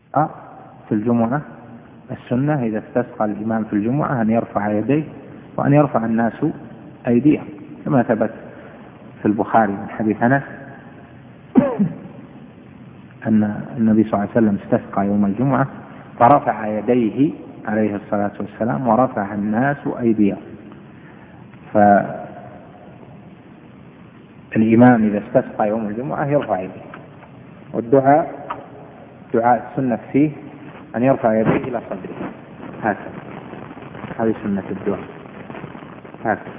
في الجمعة السنة إذا استسقى الإمام في الجمعة أن يرفع يديه وأن يرفع الناس أيديهم، كما ثبت في البخاري من حديث أنس أن النبي صلى الله عليه وسلم استسقى يوم الجمعة فرفع يديه عليه الصلاة والسلام ورفع الناس أيديهم. فالإمام إذا استسقى يوم الجمعة يرفع يديه، والدعاء دعاء السنة فيه أن يرفع يديه إلى صدره هكذا، هذه سنة الدعاء هكذا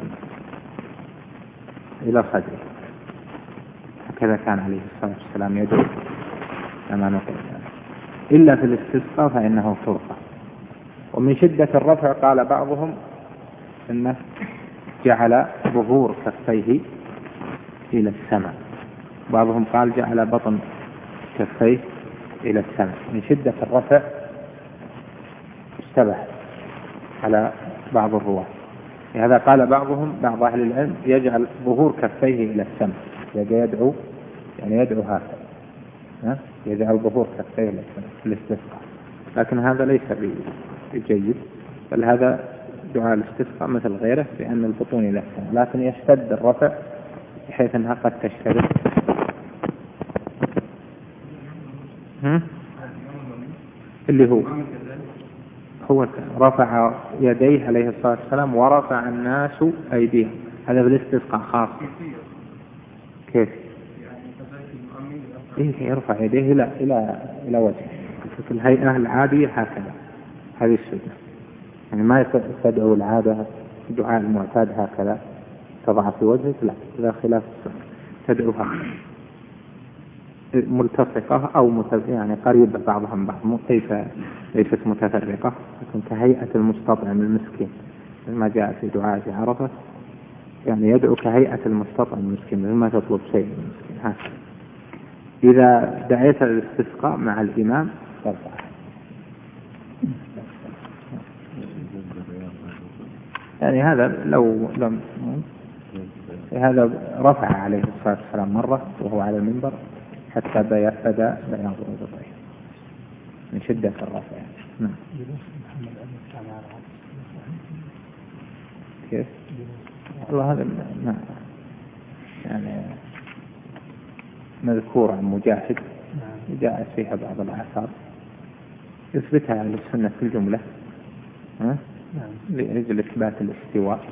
إلى صدره، هكذا كان عليه الصلاة والسلام يدعو كما نقول. إلا في الاستسقاء فإنه فرقة. ومن شدة الرفع قال بعضهم إنه جعل ظهور كفيه إلى السماء، بعضهم قال جعل بطن كفيه إلى السماء. من شدة الرفع اشتبه على بعض الرواة، لهذا قال بعضهم بعض أهل العلم يجعل ظهور كفيه إلى السماء، يدعو يعني يدعو هكذا، يجعل ظهور كفيه إلى السماء في الاستسقاء، لكن هذا ليس بجيد، بل هذا دعاء الاستسقاء مثل غيره بأن البطون إلى السماء، لكن يشتد الرفع بحيث أنها قد تشتد. اللي هو رفع يديه عليه الصلاة والسلام ورفع الناس أيديهم، هذا بالاستسقاء خاص. كيف؟ يرفع يديه إلى وجهه في الهيئة العادية هكذا، هذه السنة، يعني ما تدعو العادة الدعاء المعتاد هكذا تضع في وجهك، لا، إذا خلاف السنة تدعوها ملتصقة أو يعني قريبة بعضها من بعض، ليست متفرقة، لكن كهيئة المستطعم المسكين ما جاء في دعاء عرفة، يعني يدعو كهيئة المستطعم المسكين ما تطلب شيء من المسكين هكذا. إذا دعيت الاستسقاء مع الإمام ترفع. يعني هذا لو لم هذا رفع عليه الصلاة والسلام مرة وهو على المنبر حتى بدا بياض الرضيع من شدة الرفع. نعم. كيف؟ والله هذا يعني مذكور عن مجاهد جاء فيها بعض الآثار يثبتها على السنة في الجملة لأجل إثبات الاستواء،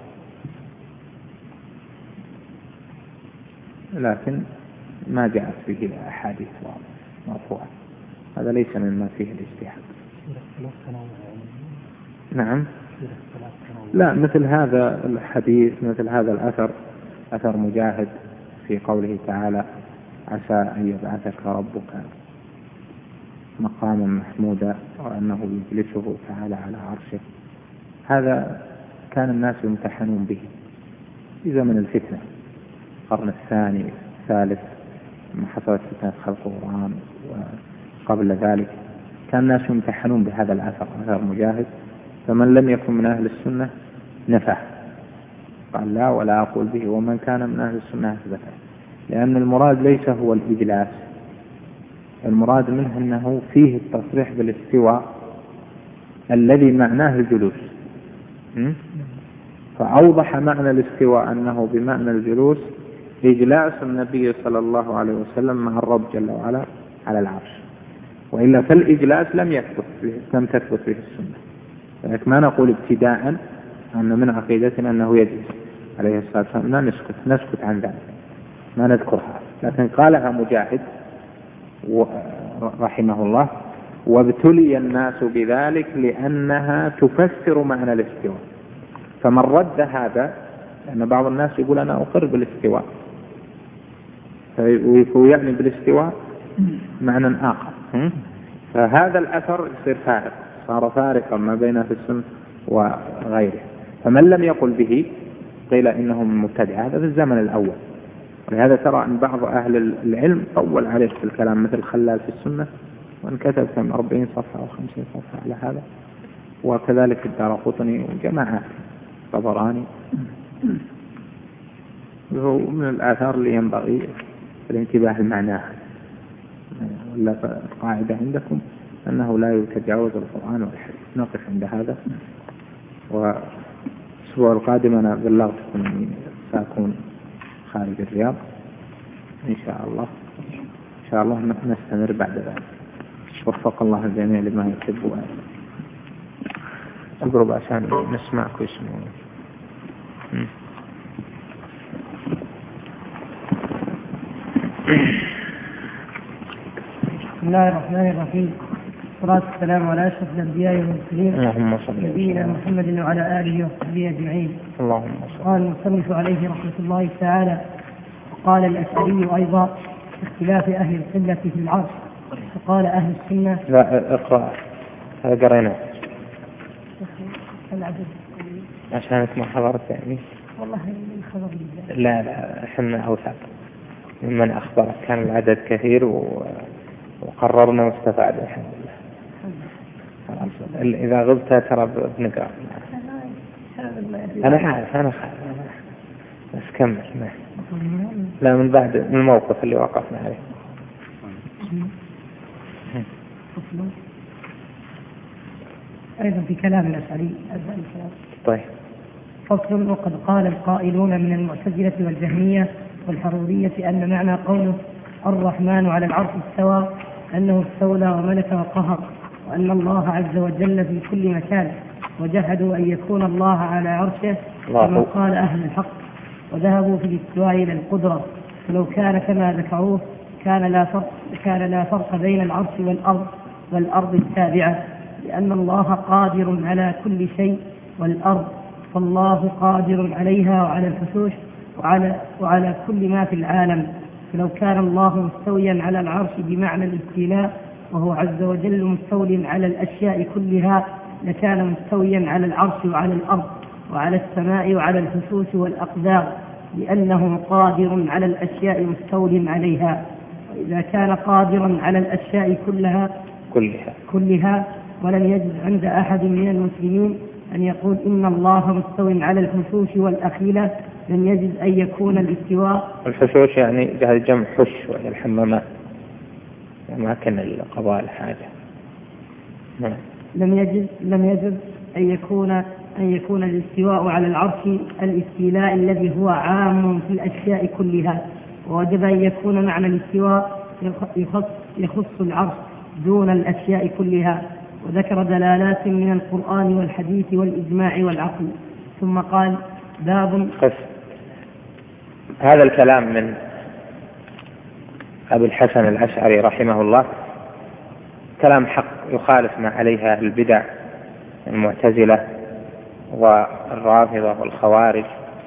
لكن ما جاءت به أحاديث مرفوعة، هذا ليس مما فيه الاجتهاد. نعم، لا، مثل هذا الحديث مثل هذا الأثر، أثر مجاهد في قوله تعالى عسى أن يبعثك ربك مقاما محمودا وأنه يجلسه تعالى على عرشه، هذا كان الناس يمتحنون به في زمن الفتنة، القرن الثاني الثالث لما حصلت فتنة خلق القرآن، وقبل ذلك كان الناس يمتحنون بهذا الأثر، أثر مجاهد، فمن لم يكن من أهل السنة نفى قال لا ولا أقول به، ومن كان من أهل السنة أثبته، لأن المراد ليس هو الإجلاس، المراد منه أنه فيه التصريح بالاستواء الذي معناه الجلوس، فأوضح معنى الاستواء أنه بمعنى الجلوس إجلاس النبي صلى الله عليه وسلم مع الرب جل وعلا على العرش، وإلا فالإجلاس لم تثبت به السنة، لذلك ما نقول ابتداء أن من عقيدتنا أنه يجلس عليه الصلاة والسلام، لا نسكت عن ذلك، ما نذكرها، لكن قالها مجاهد رحمه الله وابتلي الناس بذلك لأنها تفسر معنى الاستواء، فمن رد هذا، لأن بعض الناس يقول أنا أقر بالاستواء ويعني بالاستواء معنى آخر، فهذا الأثر يصير فارق، صار فارقا ما بين في السنة وغيره، فمن لم يقل به قيل إنه من مبتدع، هذا في الزمن الأول، ولهذا ترى أن بعض أهل العلم طول عليه في الكلام مثل خلال في السنة، وأن كتب 40 صفحة أو 50 صفحة على هذا، وكذلك الدارقطني وجماعة طبراني، وهو من الآثار اللي ينبغي الانتباه لمعناها، القاعدة عندكم أنه لا يتجاوز القرآن والحديث. نقف عند هذا، والأسبوع القادم أنا بلغتكم أني سأكون خارج الرياض إن شاء الله. إن شاء الله نستمر بعد ذلك. وفق الله الجميع لما يحب ويرضى. اقرب عشان نسمعك ويسمعون. بسم الله الرحمن الرحيم، والصلاة والسلام على أشرف الأنبياء والمرسلين نبينا محمد وعلى آله وصحبه أجمعين. اللهم صل. قال المصنف عليه رحمة الله تعالى: وقال الأشعري أيضا اختلاف أهل القلة في العرش، فقال أهل السنة. لا اقرأ، هذا قرينا العدد عشانك ما حضرت يعني. والله الخبر لا احنا أوثق ممن أخبرك، كان العدد كثير وقررنا واستفاد الحمد لله. إذا غبت ترى بنقرأ. أنا عارف بس كمل. لا من بعد الموقف اللي وقفنا عليه. أيضا في كلام الأشعري. طيب. فصل. وقد قال القائلون من المعتزلة والجهمية والحرورية أن معنى قوله الرحمن على العرش استوى أنه استولى وملك وقهر، وأن الله عز وجل في كل مكان، وجحدوا أن يكون الله على عرشه كما قال أهل الحق، وذهبوا في الاستواء إلى القدرة، فلو كان كما ذكروه كان لا فرق بين العرش والأرض التابعة، لأن الله قادر على كل شيء، والأرض فالله قادر عليها وعلى الفسوش وعلى كل ما في العالم. فلو كان الله مستويا على العرش بمعنى الاستيلاء وهو عز وجل مستول على الأشياء كلها، لكان مستويا على العرش وعلى الأرض وعلى السماء وعلى الفسوس والأقدار، لأنه قادر على الأشياء مستول عليها. وإذا كان قادرا على الأشياء كلها ولم يجد عند أحد من المسلمين أن يقول إن الله مستوى على الفسوش والأخيلة، لم يجد أن يكون الاستواء. الفسوش يعني جمع حش وهي الحمامات، ما كان القبائل حاجة. لم يجد أن يكون الاستواء على العرش الاستيلاء الذي هو عام في الأشياء كلها، ووجب أن يكون معنى الاستواء يخص العرش دون الأشياء كلها، وذكر دلالات من القرآن والحديث والإجماع والعقل. ثم قال: باب. هذا الكلام من أبي الحسن الأشعري رحمه الله كلام حق، يخالف ما عليها أهل البدع المعتزلة والرافضة والخوارج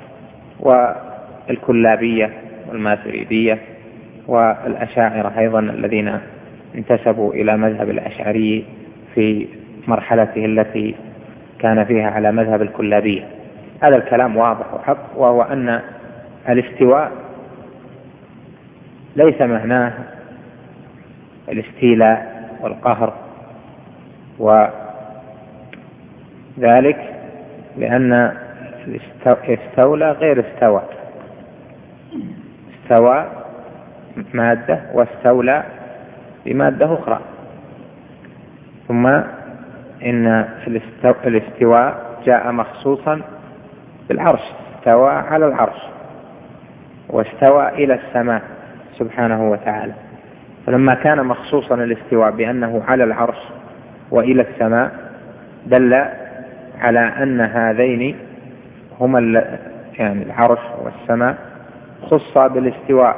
والكلابية والماتريدية والأشاعرة أيضا الذين انتسبوا إلى مذهب الأشعري في مرحلته التي كان فيها على مذهب الكلابية. هذا الكلام واضح وحق، وهو أن الاستواء ليس معناه الاستيلاء والقهر، وذلك لأن استولى غير استوى. استوى مادة واستولى بمادة أخرى. ثم إن الاستواء جاء مخصوصا بالعرش، استوى على العرش واستوى إلى السماء سبحانه وتعالى. فلما كان مخصوصا الاستواء بأنه على العرش وإلى السماء دل على أن هذين هما يعني العرش والسماء خصا بالاستواء.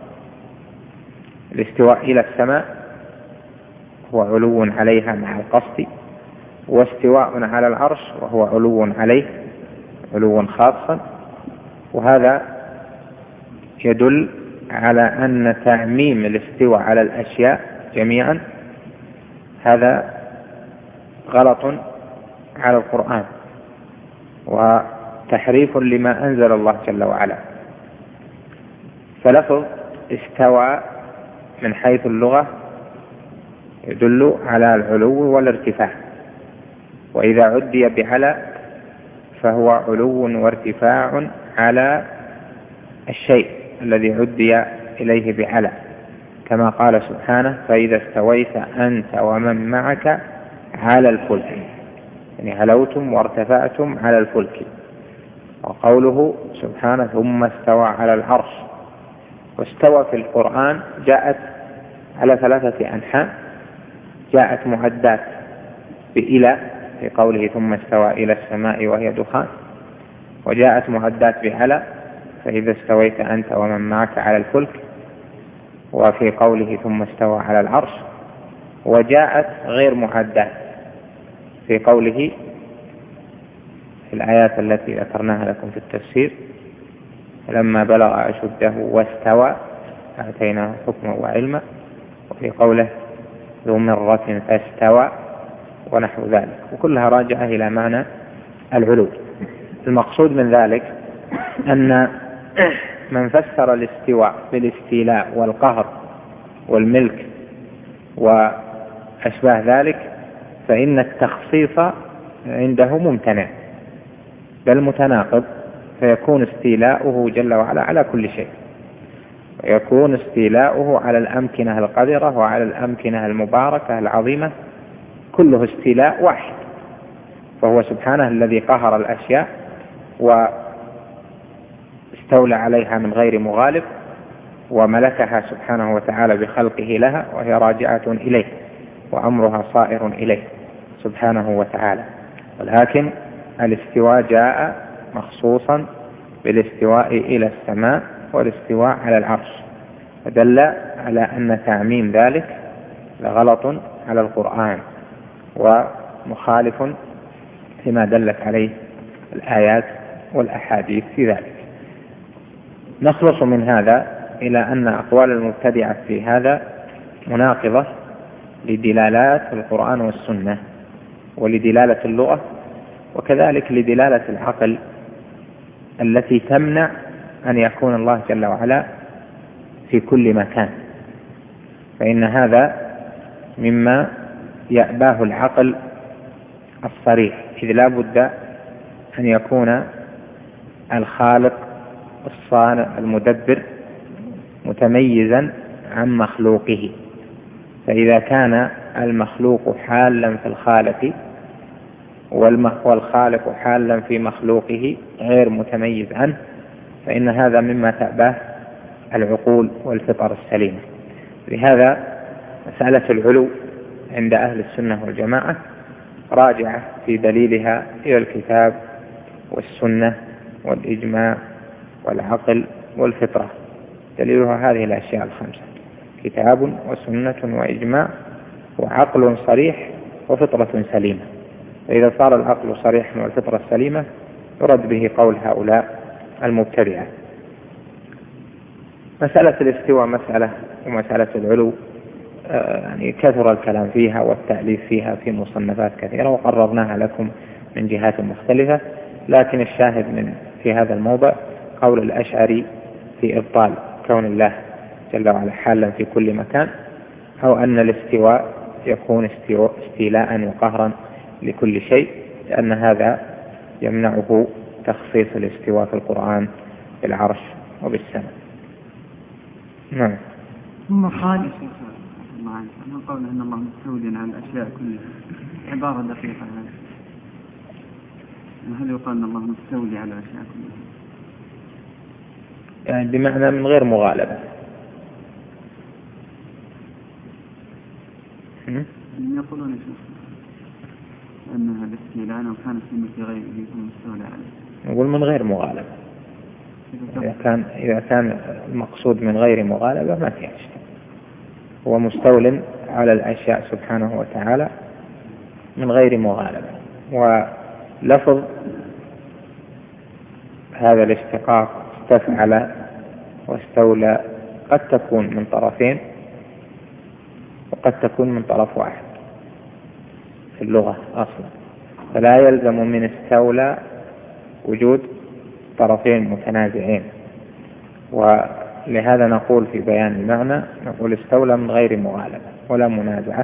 الاستواء إلى السماء هو علو عليها مع القصد، واستواء على العرش وهو علو عليه علو خاصا. وهذا يدل على أن تعميم الاستواء على الأشياء جميعا هذا غلط على القرآن وتحريف لما أنزل الله جل وعلا. فلفظ استوى من حيث اللغة يدل على العلو والارتفاع، وإذا عدي بعلى فهو علو وارتفاع على الشيء الذي عدي إليه بعلى، كما قال سبحانه فإذا استويت أنت ومن معك على الفلك، يعني هلوتم وارتفعتم على الفلك. وقوله سبحانه ثم استوى على العرش. واستوى في القرآن جاءت على 3 أنحاء، جاءت معدات بإلى في قوله ثم استوى إلى السماء وهي دخان، وجاءت معدات بعلى فإذا استويت أنت ومن معك على الفلك، وفي قوله ثم استوى على العرش. وجاءت غير معدات في قوله في الآيات التي ذكرناها لكم في التفسير لما بلغ أشده واستوى آتيناه حكما وعلما، وفي قوله ذو مرة فاستوى ونحو ذلك، وكلها راجعة إلى معنى العلو. المقصود من ذلك أن من فسر الاستواء بالاستيلاء والقهر والملك وأشباه ذلك فإن التخصيص عنده ممتنع بل متناقض، فيكون استيلاؤه جل وعلا على كل شيء، ويكون استيلاؤه على الأمكنة القذرة وعلى الأمكنة المباركة العظيمة، كله استيلاء واحد، فهو سبحانه الذي قهر الأشياء واستولى عليها من غير مغالب، وملكها سبحانه وتعالى بخلقه لها وهي راجعة إليه وأمرها صائر إليه سبحانه وتعالى. ولكن الاستواء جاء مخصوصا بالاستواء إلى السماء والاستواء على العرش، فدل على أن تعميم ذلك لغلط على القرآن ومخالف فيما دلت عليه الآيات والأحاديث في ذلك. نخلص من هذا إلى أن أقوال المبتدعة في هذا مناقضة لدلالات القرآن والسنة ولدلالة اللغة، وكذلك لدلالة العقل التي تمنع أن يكون الله جل وعلا في كل مكان، فإن هذا مما يأباه العقل الصريح، إذ لا بد أن يكون الخالق الصانع المدبر متميزا عن مخلوقه، فإذا كان المخلوق حالا في الخالق والخالق حالا في مخلوقه غير متميز عنه، فإن هذا مما تأباه العقول والفطر السليمة. لهذا مسألة العلو عند أهل السنة والجماعة راجعة في دليلها إلى الكتاب والسنة والإجماع والعقل والفطرة، دليلها هذه الأشياء 5: كتاب وسنة وإجماع وعقل صريح وفطرة سليمة. فإذا صار العقل صريحا والفطرة سليمة يرد به قول هؤلاء المبتدعة. مسألة الاستواء مسألة، ومسألة العلو يعني كثر الكلام فيها والتأليف فيها في مصنفات كثيرة وقررناها لكم من جهات مختلفة، لكن الشاهد في هذا الموضع قول الأشعري في إبطال كون الله جل وعلا حالا في كل مكان، أو أن الاستواء يكون استيلاء وقهرا لكل شيء، لأن هذا يمنعه تخصيص الاستواء في القرآن بالعرش وبالسماء. نعم. ثم قال من قول أن الله مستولي على الأشياء كلها عبارة دقيقة، هل يقال أن الله مستولي على الأشياء كلها؟ يعني بمعنى من غير مغالبة. يقولون أنها الاستيلاء لو كان في مثل غيره يكون مستولى عليه. نقول من غير مغالبة. إذا كان المقصود من غير مغالبة ما فيها شيء، هو مستول على الأشياء سبحانه وتعالى من غير مغالبة. ولفظ هذا الاشتقاق استفعل واستولى قد تكون من طرفين وقد تكون من طرف واحد في اللغة أصلا، فلا يلزم من استولى وجود طرفين متنازعين. ولهذا نقول في بيان المعنى نقول استولى من غير مغالبة ولا منازعة،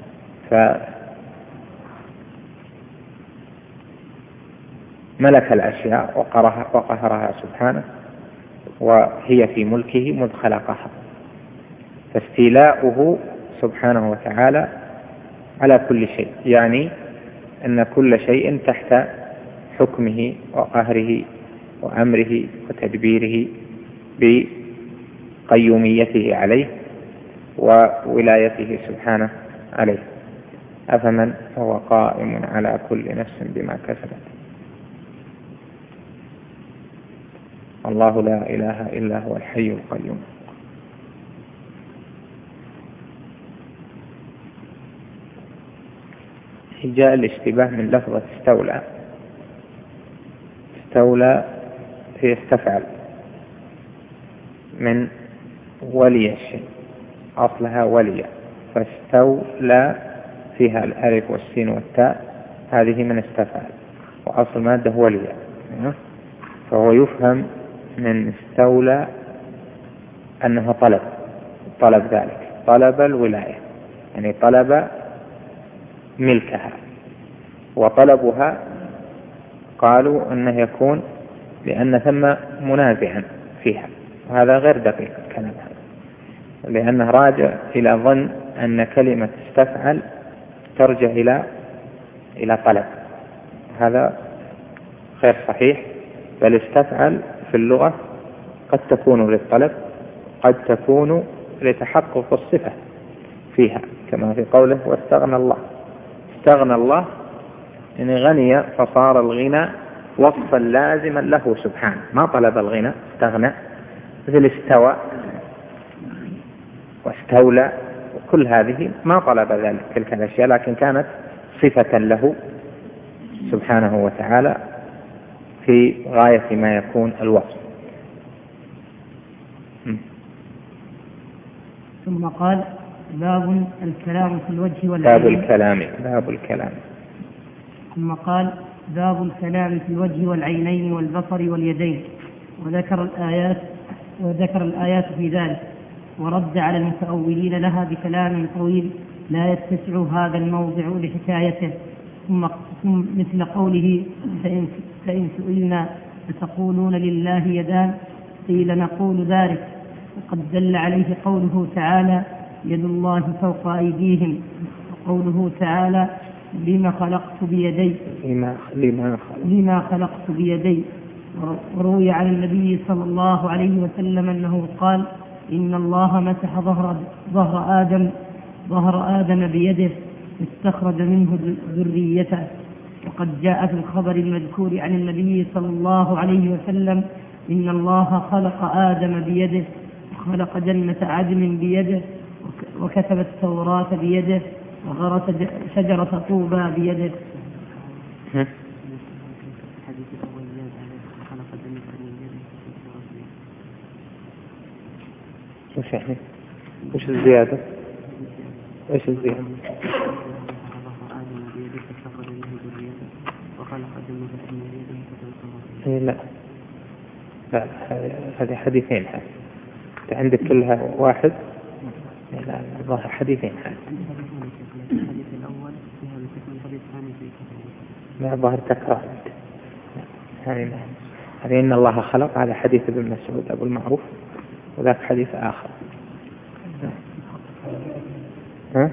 فملك الأشياء وقهرها سبحانه، وهي في ملكه مذ خلقها، فاستيلاؤه سبحانه وتعالى على كل شيء، يعني أن كل شيء تحت حكمه وقهره وأمره وتدبيره بقيوميته عليه وولايته سبحانه عليه. أفمن هو قائم على كل نفس بما كسبت، الله لا إله إلا هو الحي القيوم. جاء الاشتباه من لفظة استولى. استولى هي استفعل من ولي الشيء، أصلها ولي، فاستولى فيها الألف والسين والتاء، هذه من استفعل، وأصل مادة ولي، فهو يفهم من استولى أنها طلب ذلك، طلب الولاية، يعني طلب ملكها. وطلبها قالوا أنه يكون لأن ثم منازعا فيها، وهذا غير دقيق الكلام هذا، لأنه راجع إلى ظن أن كلمة استفعل ترجع إلى طلب، هذا غير صحيح، بل استفعل في اللغة قد تكون للطلب، قد تكون لتحقق الصفة فيها، كما في قوله واستغنى الله. استغنى الله يعني غني، فصار الغنى وصفا لازما له سبحانه، ما طلب الغنى، استغنى. مثل استوى واستولى وكل هذه ما طلب ذلك تلك الأشياء، لكن كانت صفة له سبحانه وتعالى في غاية ما يكون الوصف. ثم قال باب الكلام في الوجه والعين. باب الكلام. ثم قال باب الكلام في الوجه والعينين والبصر واليدين، وذكر الآيات في ذلك، ورد على المتأولين لها بكلام طويل لا يتسع هذا الموضع لحكايته. ثم مثل قوله فإن سئلنا فتقولون لله يدان قيل نقول ذلك، وقد دل عليه قوله تعالى يد الله فوق أيديهم، وقوله تعالى لما خلقت بيدي. وروي عن النبي صلى الله عليه وسلم أنه قال إن الله مسح ظهر آدم بيده استخرج منه ذريته. وقد جاء في الخبر المذكور عن النبي صلى الله عليه وسلم إن الله خلق آدم بيده، وخلق جنة عدن بيده، وكتب التوراة بيده، وغرس شجرة طوبى بيده. وش الزيادة؟ لا هذه حديثين، هذه عندك كلها واحد. لا الظاهر حديثين، الحديث الأول فيها بكثرة، الحديث الثاني فيه لا الظاهر تكرار. هذه إن الله خلق، هذا حديث ابن مسعود أبو المعروف، وذاك حديث آخر. ها؟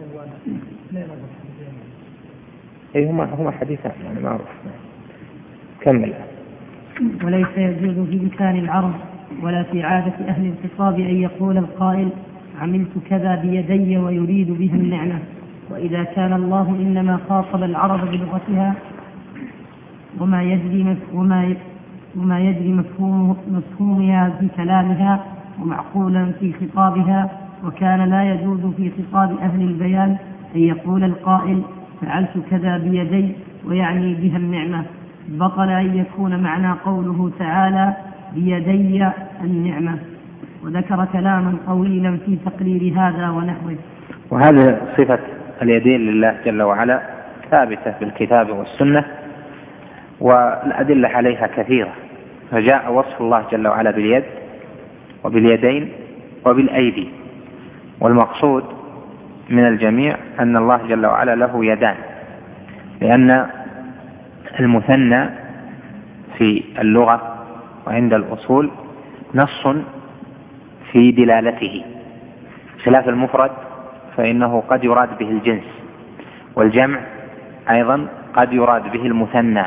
أي هما حديثان يعني معروف. كمل. وليس يجوز في لسان العرب ولا في عادة أهل الخطاب أن يقول القائل عملت كذا بيدي ويريد بها النعمة. وإذا كان الله إنما خاطب العرب بلغتها وما يجري مفهومها في كلامها ومعقولا في خطابها، وكان لا يجوز في خطاب أهل البيان أن يقول القائل فعلت كذا بيدي ويعني بها النعمة، بطل أن يكون معنى قوله تعالى بيدي النعمة. وذكر كلاما طويلا في تقرير هذا ونحوه. وهذه صفة اليدين لله جل وعلا ثابتة بالكتاب والسنة، والأدلة عليها كثيرة، فجاء وصف الله جل وعلا باليد وباليدين وبالأيدي. والمقصود من الجميع أن الله جل وعلا له يدان، لأن المثنى في اللغة وعند الأصول نص في دلالته، خلاف المفرد فإنه قد يراد به الجنس، والجمع أيضا قد يراد به المثنى.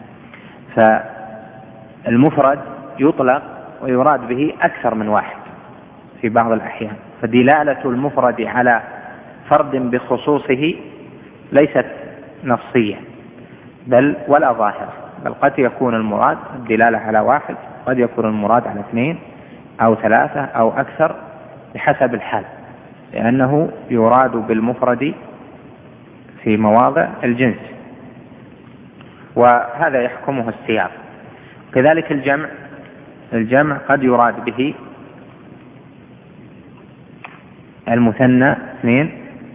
فالمفرد يطلق ويراد به أكثر من واحد في بعض الأحيان، فدلالة المفرد على فرد بخصوصه ليست نصية بل ولا ظاهرة، بل قد يكون المراد الدلالة على واحد، قد يكون المراد على 2 أو 3 أو أكثر بحسب الحال، لأنه يراد بالمفرد في مواضع الجنس، وهذا يحكمه السياق. كذلك الجمع قد يراد به المثنى 2،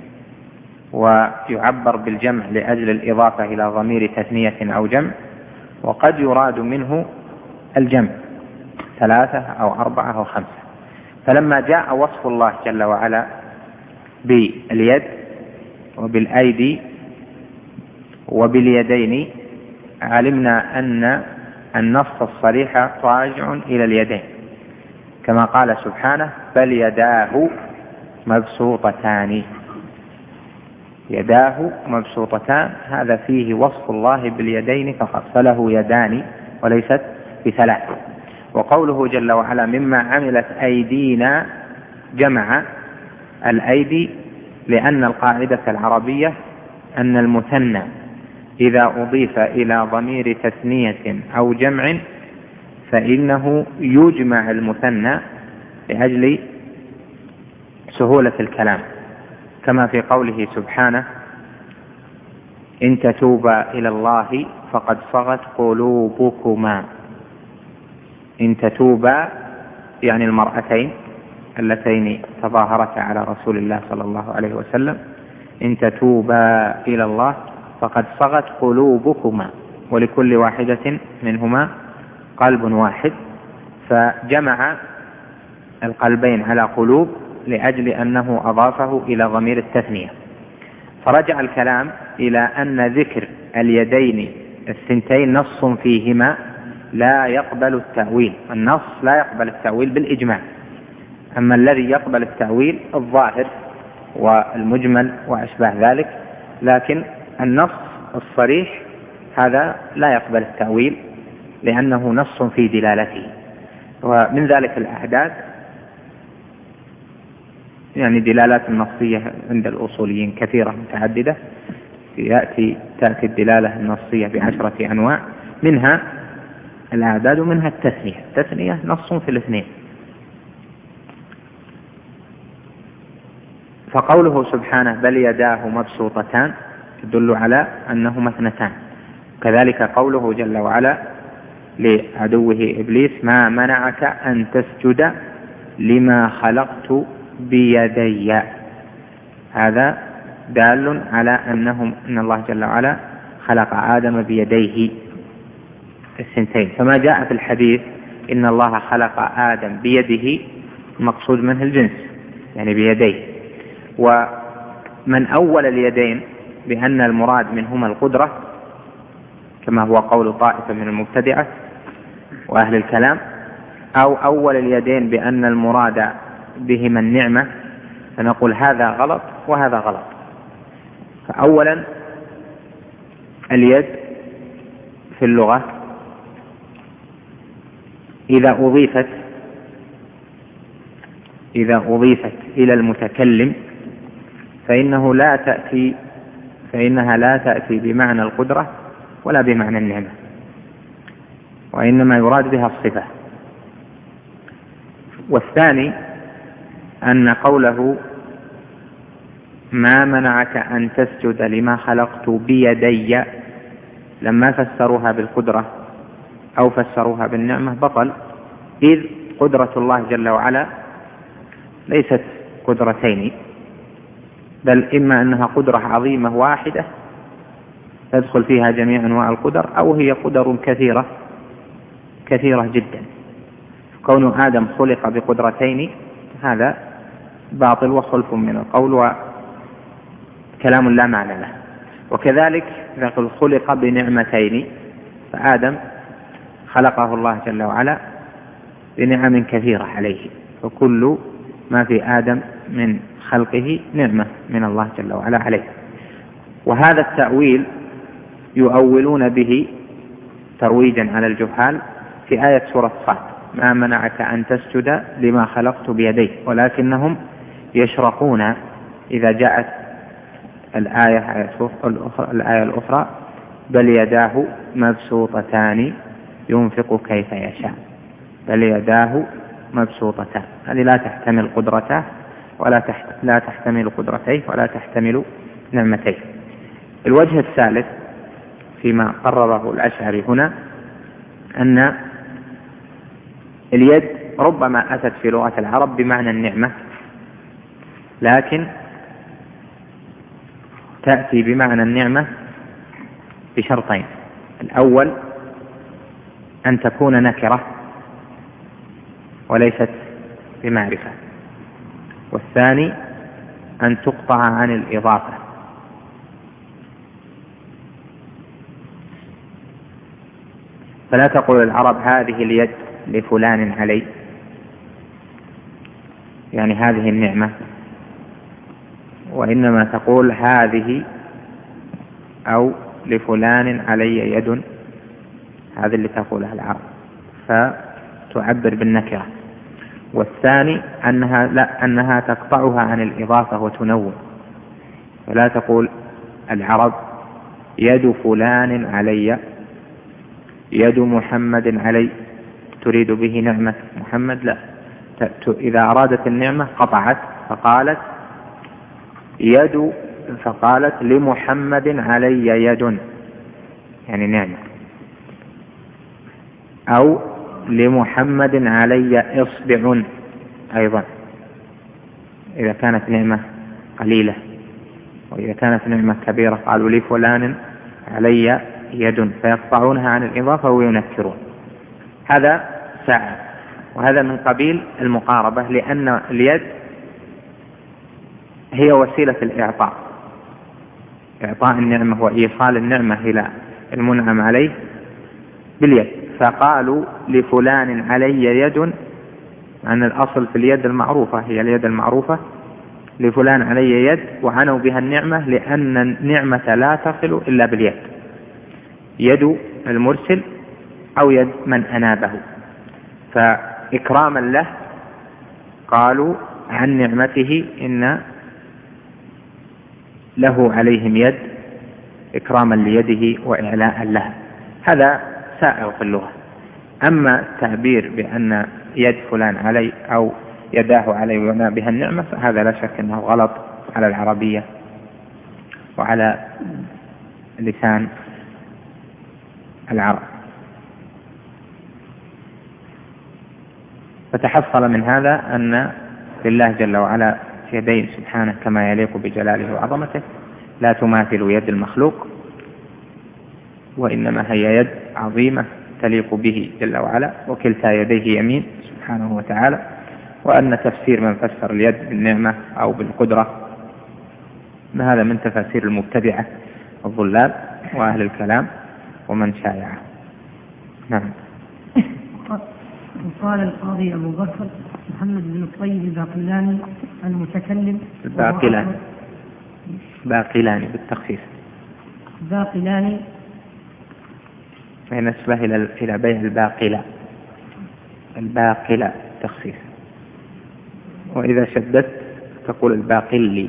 ويعبر بالجمع لأجل الإضافة إلى ضمير تثنية أو جمع، وقد يراد منه الجمع 3 أو 4 أو 5. فلما جاء وصف الله جل وعلا باليد وبالأيدي وباليدين علمنا أن النص الصريح راجع إلى اليدين، كما قال سبحانه بل يداه مبسوطتان. يداه مبسوطتان هذا فيه وصف الله باليدين فقط، فله يدان وليست ب3. وقوله جل وعلا مما عملت أيدينا جمع الأيدي، لأن القاعدة العربية أن المثنى إذا أضيف إلى ضمير تثنية أو جمع فإنه يجمع المثنى لأجل سهولة الكلام، كما في قوله سبحانه إن تتوبا إلى الله فقد صغت قلوبكما. إن تتوبا يعني المرأتين اللتين تظاهرتا على رسول الله صلى الله عليه وسلم، إن تتوبا إلى الله فقد صغت قلوبكما، ولكل واحدة منهما قلب واحد، فجمع القلبين على قلوب لأجل أنه أضافه إلى ضمير التثنية. فرجع الكلام إلى أن ذكر اليدين الثنتين نص فيهما لا يقبل التأويل. النص لا يقبل التأويل بالإجماع، أما الذي يقبل التأويل الظاهر والمجمل وأشباه ذلك، لكن النص الصريح هذا لا يقبل التأويل لأنه نص في دلالته. ومن ذلك الأحداث يعني دلالات النصية عند الأصوليين كثيرة متعددة، تأتي الدلالة النصية ب10 أنواع، منها الأعداد ومنها التثنية نص في الاثنين. فقوله سبحانه بل يداه مبسوطتان تدل على أنهما 2. كذلك قوله جل وعلا لعدوه إبليس ما منعك أن تسجد لما خلقت بيدي، هذا دال على أن الله جل وعلا خلق آدم بيديه الثنتين. فما جاء في الحديث إن الله خلق آدم بيده المقصود منه الجنس يعني بيديه. ومن أول اليدين بأن المراد منهما القدرة كما هو قول طائفة من المبتدعة وأهل الكلام، أو أول اليدين بأن المراد بهما النعمة، فنقول هذا غلط وهذا غلط. فأولا اليد في اللغة إذا أضيفت إلى المتكلم فإنها لا تأتي بمعنى القدرة ولا بمعنى النعمة، وإنما يراد بها الصفة. والثاني أن قوله ما منعك أن تسجد لما خلقت بيدي لما فسروها بالقدرة أو فسروها بالنعمة بطل، إذ قدرة الله جل وعلا ليست قدرتين، بل إما أنها قدرة عظيمة واحدة تدخل فيها جميع أنواع القدر، أو هي قدر كثيرة جدا. كون آدم خلق بقدرتين هذا باطل وخلف من القول وكلام لا معنى له. وكذلك نقول خلق بنعمتين، فآدم خلقه الله جل وعلا بنعم كثيرة عليه، فكل ما في آدم من خلقه نعمة من الله جل وعلا عليه. وهذا التأويل يؤولون به ترويجا على الجهال في آية سورة صاد: ما منعك أن تسجد لما خلقت بيدي، ولكنهم يشرحون إذا جاءت الآية الأخرى: بل يداه مبسوطتان ينفق كيف يشاء. بل يداه مبسوطتان، هذه لا تحتمل قدرته لا تحتمل قدرتيه ولا تحتمل نعمتيه. الوجه الثالث فيما قرره الأشعري هنا أن اليد ربما أتت في لغة العرب بمعنى النعمة، لكن تأتي بمعنى النعمة بشرطين: الأول أن تكون نكرة وليست بمعرفة، والثاني أن تقطع عن الإضافة. فلا تقول العرب هذه اليد لفلان علي، يعني هذه النعمة، وإنما تقول هذه أو لفلان علي يد، هذا اللي تقولها العرب، فتعبر بالنكرة. والثاني أنها تقطعها عن الإضافة وتنوع، فلا تقول العرب يد فلان علي، يد محمد علي، تريد به نعمة محمد، لا، إذا أرادت النعمة قطعت فقالت لمحمد علي يد، يعني نعمة، أو لمحمد علي إصبع أيضا إذا كانت نعمة قليلة. وإذا كانت نعمة كبيرة قالوا لفلان علي يد، فيقطعونها عن الإضافة وينكرون. هذا ساعة، وهذا من قبيل المقاربة، لأن اليد هي وسيلة الإعطاء، إعطاء النعمة وإيصال النعمة إلى المنعم عليه باليد. فقالوا لفلان علي يد، عن الأصل في اليد المعروفة هي اليد المعروفة، لفلان علي يد، وعنوا بها النعمة لأن النعمة لا تصل إلا باليد، يد المرسل أو يد من أنابه. فإكراما له قالوا عن نعمته إن له عليهم يد، إكراما ليده وإعلاء لها. هذا سائر في اللغة. أما التعبير بأن يد فلان علي أو يداه علي ويعنى بها النعمة، فهذا لا شك أنه غلط على العربية وعلى لسان العرب. فتحصل من هذا أن لله جل وعلا يدين سبحانه كما يليق بجلاله وعظمته، لا تماثل يد المخلوق، وإنما هي يد عظيمة تليق به جل وعلا، وكلتا يديه يمين سبحانه وتعالى. وأن تفسير من فسر اليد بالنعمة أو بالقدرة هذا من تفاسير المبتدعة الضلال وأهل الكلام ومن شايعه. نعم. قال القاضي أبو بكر محمد بن الطيب الباقلاني المتكلم، باقلاني بالتخفيف، باقلاني نسبة إلى بيع الباقلة تخفيف، وإذا شددت تقول الباقلي،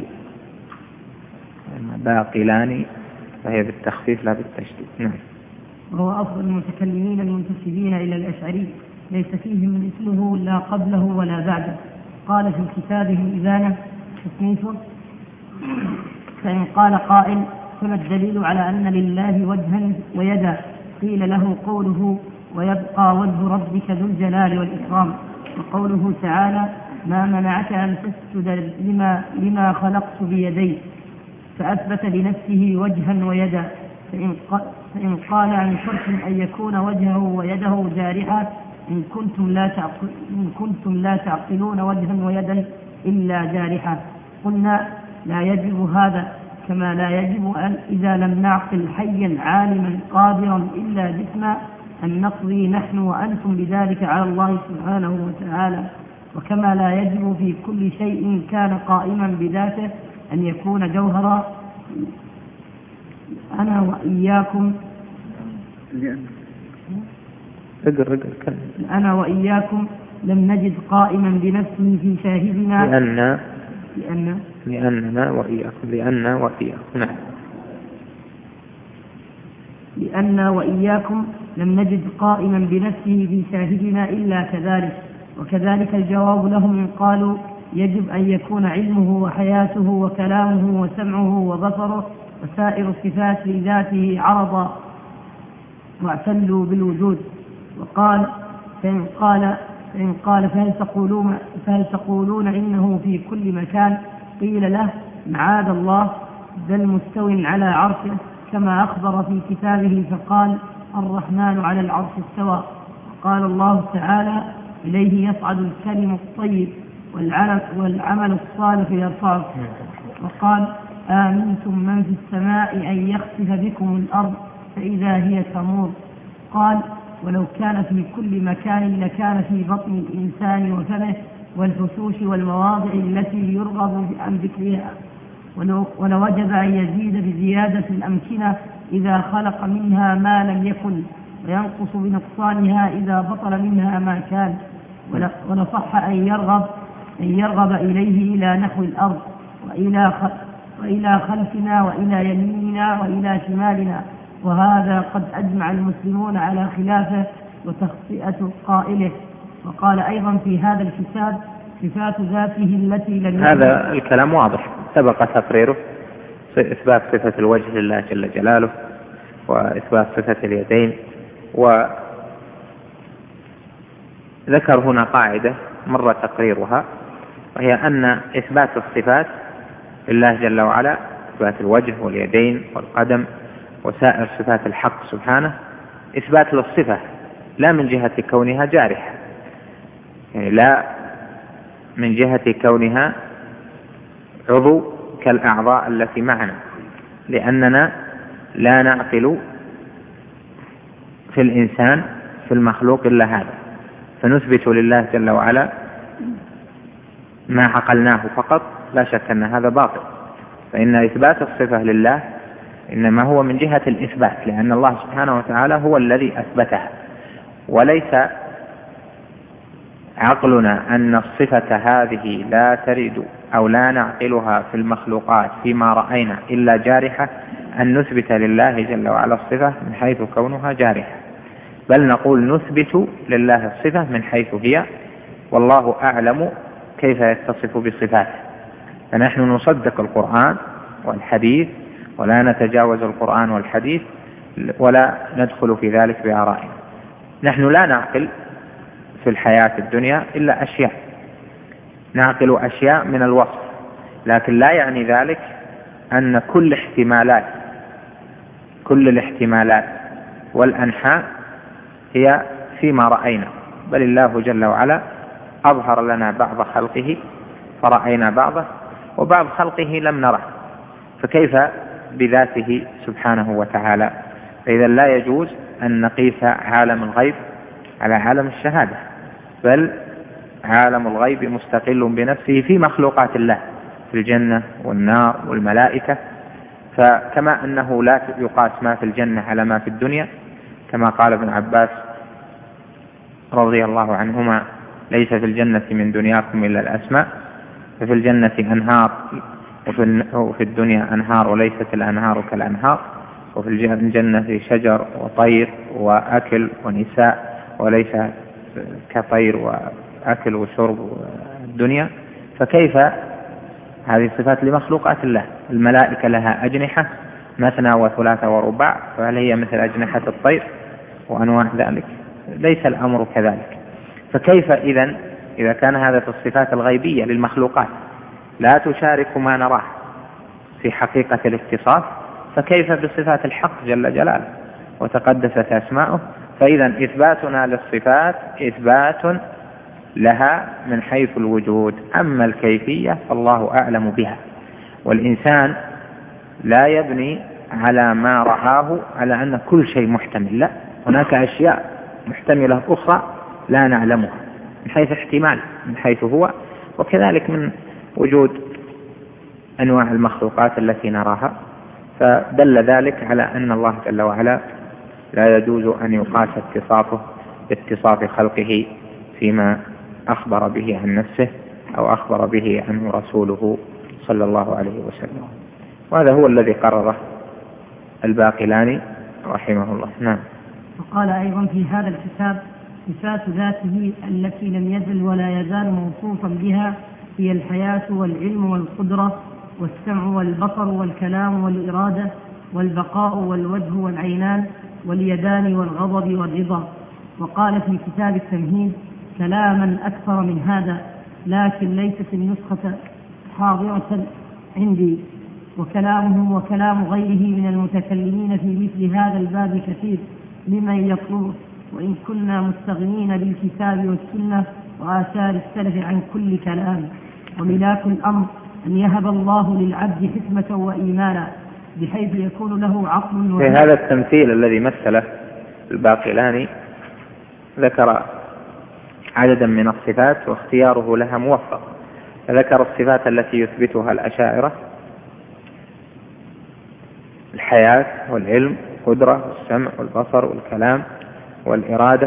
باقلاني فهي بالتخفيف لا بالتشديد. نعم. وهو أفضل المتكلمين المنتسبين إلى الأشعري، ليس فيه من اسمه لا قبله ولا بعده. قال في كتابه الإبانة تصنيفه: فإن قال قائل فما الدليل على أن لله وجها ويدا؟ قيل له قوله ويبقى وجه ربك ذو الجلال والإكرام، وقوله تعالى ما منعك أن تسجد لما خلقت بيدي، فأثبت لنفسه وجها ويدا. فإن قال عن شرط أن يكون وجهه ويده جارحة إن كنتم لا تعقلون وجها ويدا إلا جارحة، قلنا لا يجب هذا، كما لا يجب أن إذا لم نعقل حيا عالما قادرا إلا جسما أن نقضي نحن وأنتم بذلك على الله سبحانه وتعالى. وكما لا يجب في كل شيء كان قائما بذاته أن يكون جوهرا. أنا وإياكم أنا وإياكم لم نجد قائما بنفسه في شاهدنا لأننا وإياكم نعم. لأن وإياكم لم نجد قائما بنفسه في شاهدنا إلا كذلك. وكذلك الجواب لهم إن قالوا يجب أن يكون علمه وحياته وكلامه وسمعه وبصره وسائر الصفات لذاته عرضا واعتلوا بالوجود. وقال فإن قال فهل تقولون إنه في كل مكان؟ قيل له معاذ الله، بل مستو على عرشه كما أخبر في كتابه فقال الرحمن على العرش استوى. وقال الله تعالى إليه يصعد الكلم الطيب والعمل الصالح يرفعه. وقال آمنتم من في السماء أن يخسف بكم الأرض فإذا هي تمور. قال ولو كان في كل مكان لكان في بطن الإنسان وفمه والفسوش والمواضع التي يرغب عن ذكرها، ولوجب أن يزيد بزيادة الأمكنة إذا خلق منها ما لم يكن، وينقص بنقصانها إذا بطل منها ما كان. ولصح أن يرغب إليه إلى نحو الأرض وإلى خلفنا وإلى يميننا وإلى شمالنا، وهذا قد أجمع المسلمون على خلافه وتخطئة قائله. وقال أيضا في هذا الكتاب صفات ذاته التي لم هذا الكلام واضح سبق تقريره، إثبات صفة الوجه لله جل جلاله وإثبات صفة اليدين. وذكر هنا قاعدة مر تقريرها، وهي أن إثبات الصفات لله جل وعلا، إثبات الوجه واليدين والقدم وسائر صفات الحق سبحانه، إثبات للصفة لا من جهة كونها جارحة، يعني لا من جهة كونها عضو كالأعضاء التي معنا، لأننا لا نعقل في الإنسان في المخلوق إلا هذا، فنثبت لله جل وعلا ما عقلناه فقط، لا شك أن هذا باطل. فإن إثبات الصفة لله إنما هو من جهة الإثبات، لأن الله سبحانه وتعالى هو الذي أثبتها، وليس عقلنا أن الصفة هذه لا ترد أو لا نعقلها في المخلوقات فيما رأينا إلا جارحة، أن نثبت لله جل وعلا الصفة من حيث كونها جارحة، بل نقول نثبت لله الصفة من حيث هي، والله أعلم كيف يتصف بصفاته. فنحن نصدق القرآن والحديث ولا نتجاوز القرآن والحديث ولا ندخل في ذلك بآرائنا. نحن لا نعقل في الحياة الدنيا إلا أشياء، نعقل أشياء من الوصف، لكن لا يعني ذلك أن كل الاحتمالات والأنحاء هي فيما رأينا، بل الله جل وعلا أظهر لنا بعض خلقه فرأينا بعضه، وبعض خلقه لم نره، فكيف بذاته سبحانه وتعالى؟ فإذا لا يجوز أن نقيس عالم الغيب على عالم الشهادة، بل عالم الغيب مستقل بنفسه في مخلوقات الله، في الجنة والنار والملائكة. فكما أنه لا يقاس ما في الجنة على ما في الدنيا، كما قال ابن عباس رضي الله عنهما ليس في الجنة من دنياكم إلا الأسماء، ففي الجنة أنهار وفي الدنيا أنهار وليست الأنهار كالأنهار، وفي الجنة شجر وطير وأكل ونساء وليس كطير وأكل وشرب الدنيا. فكيف هذه الصفات لمخلوقات الله؟ الملائكة لها أجنحة مثنى وثلاث ورباع، فهل هي مثل أجنحة الطير وأنواع ذلك؟ ليس الأمر كذلك. فكيف إذا كان هذا في الصفات الغيبية للمخلوقات لا تشارك ما نراه في حقيقة الاتصاف، فكيف بصفات الحق جل جلاله وتقدست أسماؤه؟ فإذا إثباتنا للصفات إثبات لها من حيث الوجود، أما الكيفية فالله أعلم بها. والإنسان لا يبني على ما رآه على أن كل شيء محتمل، لا، هناك أشياء محتملة أخرى لا نعلمها، من حيث احتمال، من حيث هو، وكذلك من وجود أنواع المخلوقات التي نراها. فدل ذلك على أن الله جل وعلا لا يجوز أن يقاس اتصافه باتصاف خلقه فيما أخبر به عن نفسه أو أخبر به عنه رسوله صلى الله عليه وسلم. وهذا هو الذي قرره الباقلاني رحمه الله. نعم. وقال أيضا في هذا الكتاب: صفات ذاته التي لم يزل ولا يزال موصوفا بها هي الحياة والعلم والقدرة والسمع والبصر والكلام والإرادة والبقاء والوجه والعينان واليدان والغضب والرضا. وقال في كتاب التمهيد كلاما أكثر من هذا، لكن ليست النسخة حاضرة عندي، وكلامه وكلام غيره من المتكلمين في مثل هذا الباب كثير لمن يطلبه، وإن كنا مستغنين بالكتاب والسنة وآثار السلف عن كل كلام. وملاك الأمر أن يهب الله للعبد حكمة وإيمانا بحيث يكون له عقل. في هذا التمثيل الذي مثله الباقلاني ذكر عددا من الصفات واختياره لها موفق. ذكر الصفات التي يثبتها الأشاعرة: الحياة والعلم والقدرة والسمع والبصر والكلام والإرادة.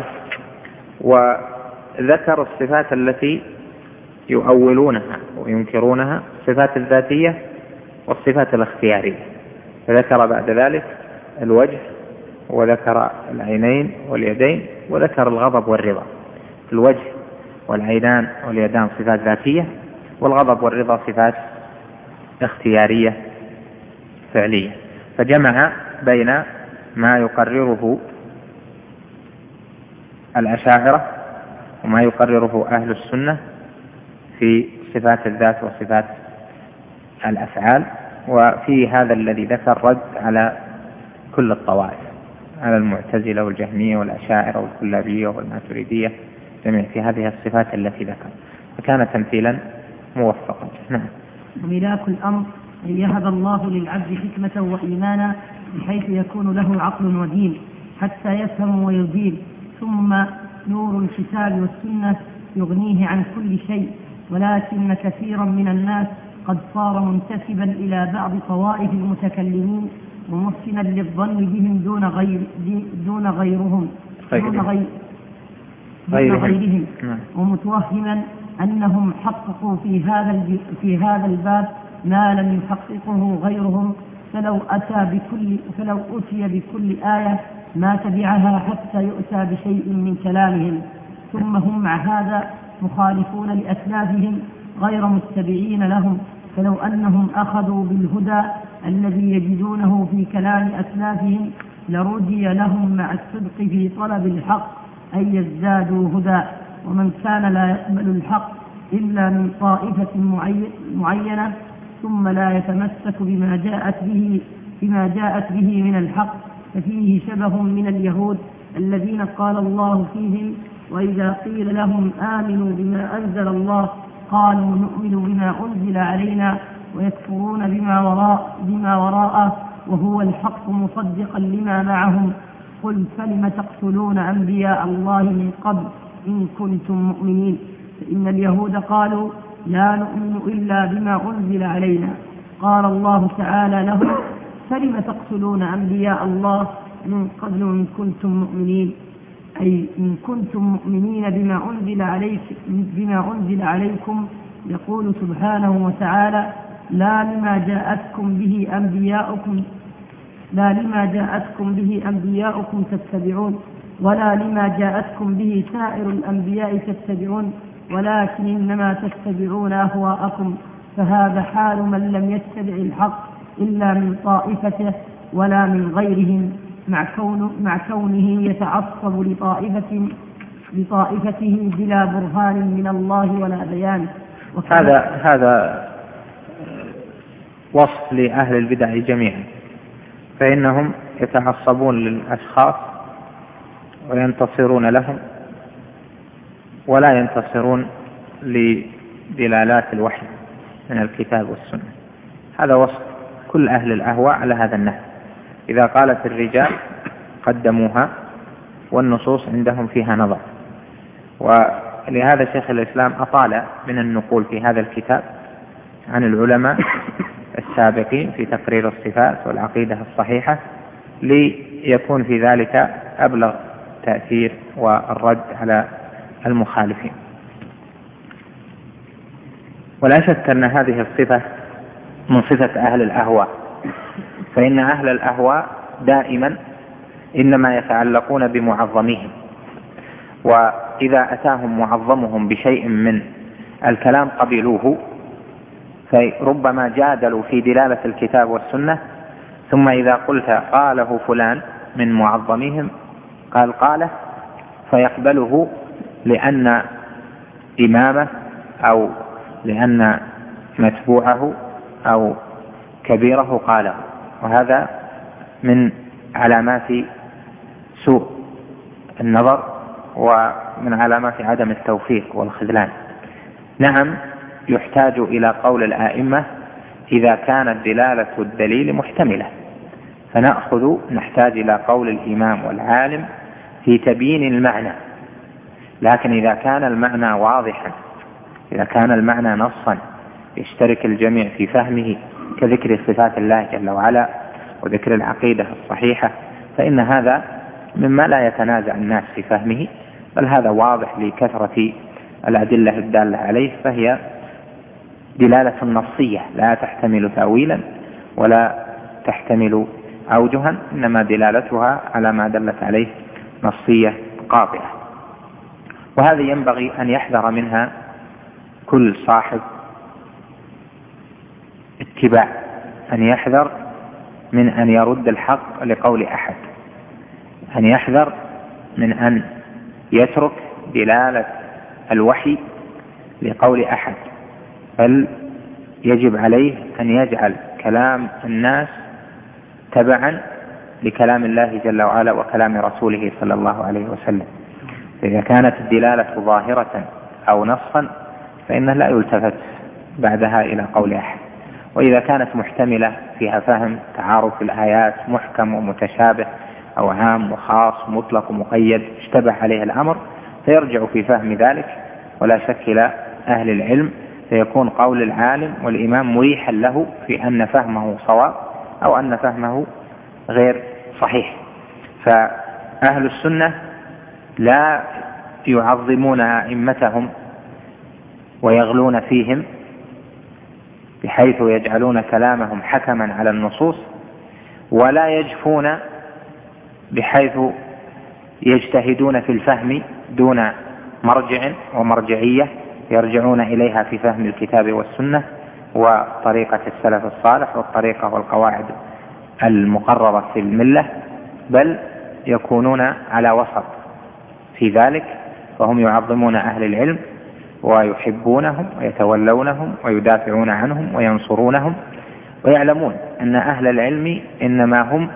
وذكر الصفات التي يؤولونها وينكرونها: الصفات الذاتية والصفات الاختيارية. فذكر بعد ذلك الوجه، وذكر العينين واليدين، وذكر الغضب والرضا. الوجه والعينان واليدان صفات ذاتية، والغضب والرضا صفات اختيارية فعلية. فجمع بين ما يقرره الأشاعرة وما يقرره أهل السنة في صفات الذات وصفات الأفعال. وفي هذا الذي ذكر رد على كل الطوائف، على المعتزلة والجهمية والأشاعرة والكلابية والماتريدية، جميع في هذه الصفات التي ذكر. فكان تمثيلا موفقا. نعم. وملاك الأمر أن يهب الله للعبد حكمة وإيمانا بحيث يكون له عقل ودين حتى يفهم ويزيل، ثم نور الكتاب والسنة يغنيه عن كل شيء. ولكن كثيرا من الناس قد صار منتسبا إلى بعض طوائف المتكلمين ومحسنا للظن بهم دون غيرهم ومتوهما أنهم حققوا في هذا الباب ما لم يحققه غيرهم، فلو أتي بكل آية ما تبعها حتى يؤتى بشيء من كلامهم. ثم هم مع هذا مخالفون لأسلافهم غير متبعين لهم، فلو أنهم أخذوا بالهدى الذي يجدونه في كلام أسلافهم لرجي لهم مع الصدق في طلب الحق أن يزدادوا هدى. ومن كان لا يقبل الحق إلا من طائفة معينة ثم لا يتمسك بما جاءت به من الحق ففيه شبه من اليهود الذين قال الله فيهم: وإذا قيل لهم آمنوا بما أنزل الله قالوا نؤمن بما أنزل علينا ويكفرون بما وراءه وهو الحق مصدقا لما معهم. قل فلم تقتلون أنبياء الله من قبل إن كنتم مؤمنين. فإن اليهود قالوا لا نؤمن إلا بما أنزل علينا. قال الله تعالى لهم: فلم تقتلون أنبياء الله من قبل إن كنتم مؤمنين، أي إن كنتم مؤمنين بما أنزل عليكم. يقول سبحانه وتعالى: لا لما جاءتكم به أنبياؤكم تتبعون، ولا لما جاءتكم به سائر الأنبياء تتبعون، ولكن إنما تتبعون أهواءكم. فهذا حال من لم يتبع الحق إلا من طائفته ولا من غيرهم، مع كونه يتعصب لطائفته بلا برهان من الله ولا بيان. هذا وصف لأهل البدع جميعا، فإنهم يتعصبون للأشخاص وينتصرون لهم ولا ينتصرون لدلالات الوحي من الكتاب والسنة. هذا وصف كل أهل الأهواء على هذا النحو. إذا قالت الرجال قدموها والنصوص عندهم فيها نظر، ولهذا شيخ الإسلام أطال من النقول في هذا الكتاب عن العلماء السابقين في تقرير الصفات والعقيدة الصحيحة ليكون في ذلك أبلغ تأثير والرد على المخالفين. ولا شك أن هذه الصفة من صفة أهل الأهواء، فإن أهل الأهواء دائما إنما يتعلقون بمعظميهم، وإذا أتاهم معظمهم بشيء من الكلام قبلوه، فربما جادلوا في دلالة الكتاب والسنة، ثم إذا قلت قاله فلان من معظميهم قاله فيقبله لأن إمامه أو لأن متبوعه أو كبيره قاله، وهذا من علامات سوء النظر ومن علامات عدم التوفيق والخذلان. نعم، يحتاج إلى قول الآئمة إذا كانت دلالة الدليل محتملة، نحتاج إلى قول الإمام والعالم في تبيين المعنى، لكن إذا كان المعنى واضحا، إذا كان المعنى نصا يشترك الجميع في فهمه كذكر صفات الله جل وعلا وذكر العقيدة الصحيحة، فإن هذا مما لا يتنازع الناس في فهمه، بل هذا واضح لكثرة الأدلة الدالة عليه، فهي دلالة نصية لا تحتمل تأويلا ولا تحتمل أوجها، إنما دلالتها على ما دلت عليه نصية قاطعة. وهذا ينبغي أن يحذر منها كل صاحب اتباع، أن يحذر من أن يرد الحق لقول أحد، أن يحذر من أن يترك دلالة الوحي لقول أحد، بل يجب عليه أن يجعل كلام الناس تبعا لكلام الله جل وعلا وكلام رسوله صلى الله عليه وسلم. إذا كانت الدلالة ظاهرة أو نصا فإنه لا يلتفت بعدها إلى قول أحد، وإذا كانت محتملة فيها فهم تعارف الآيات محكم ومتشابه أو عام وخاص مطلق ومقيد اشتبه عليه الأمر، فيرجع في فهم ذلك ولا شك إلى أهل العلم، فيكون قول العالم والإمام مريحا له في أن فهمه صواب أو أن فهمه غير صحيح. فأهل السنة لا يعظمون أئمتهم ويغلون فيهم بحيث يجعلون كلامهم حكما على النصوص، ولا يجفون بحيث يجتهدون في الفهم دون مرجع ومرجعية يرجعون إليها في فهم الكتاب والسنة وطريقة السلف الصالح والطريقة والقواعد المقررة في الملة، بل يكونون على وسط في ذلك، فهم يعظمون أهل العلم ويحبونهم ويتولونهم ويدافعون عنهم وينصرونهم، ويعلمون أن أهل العلم إنما هم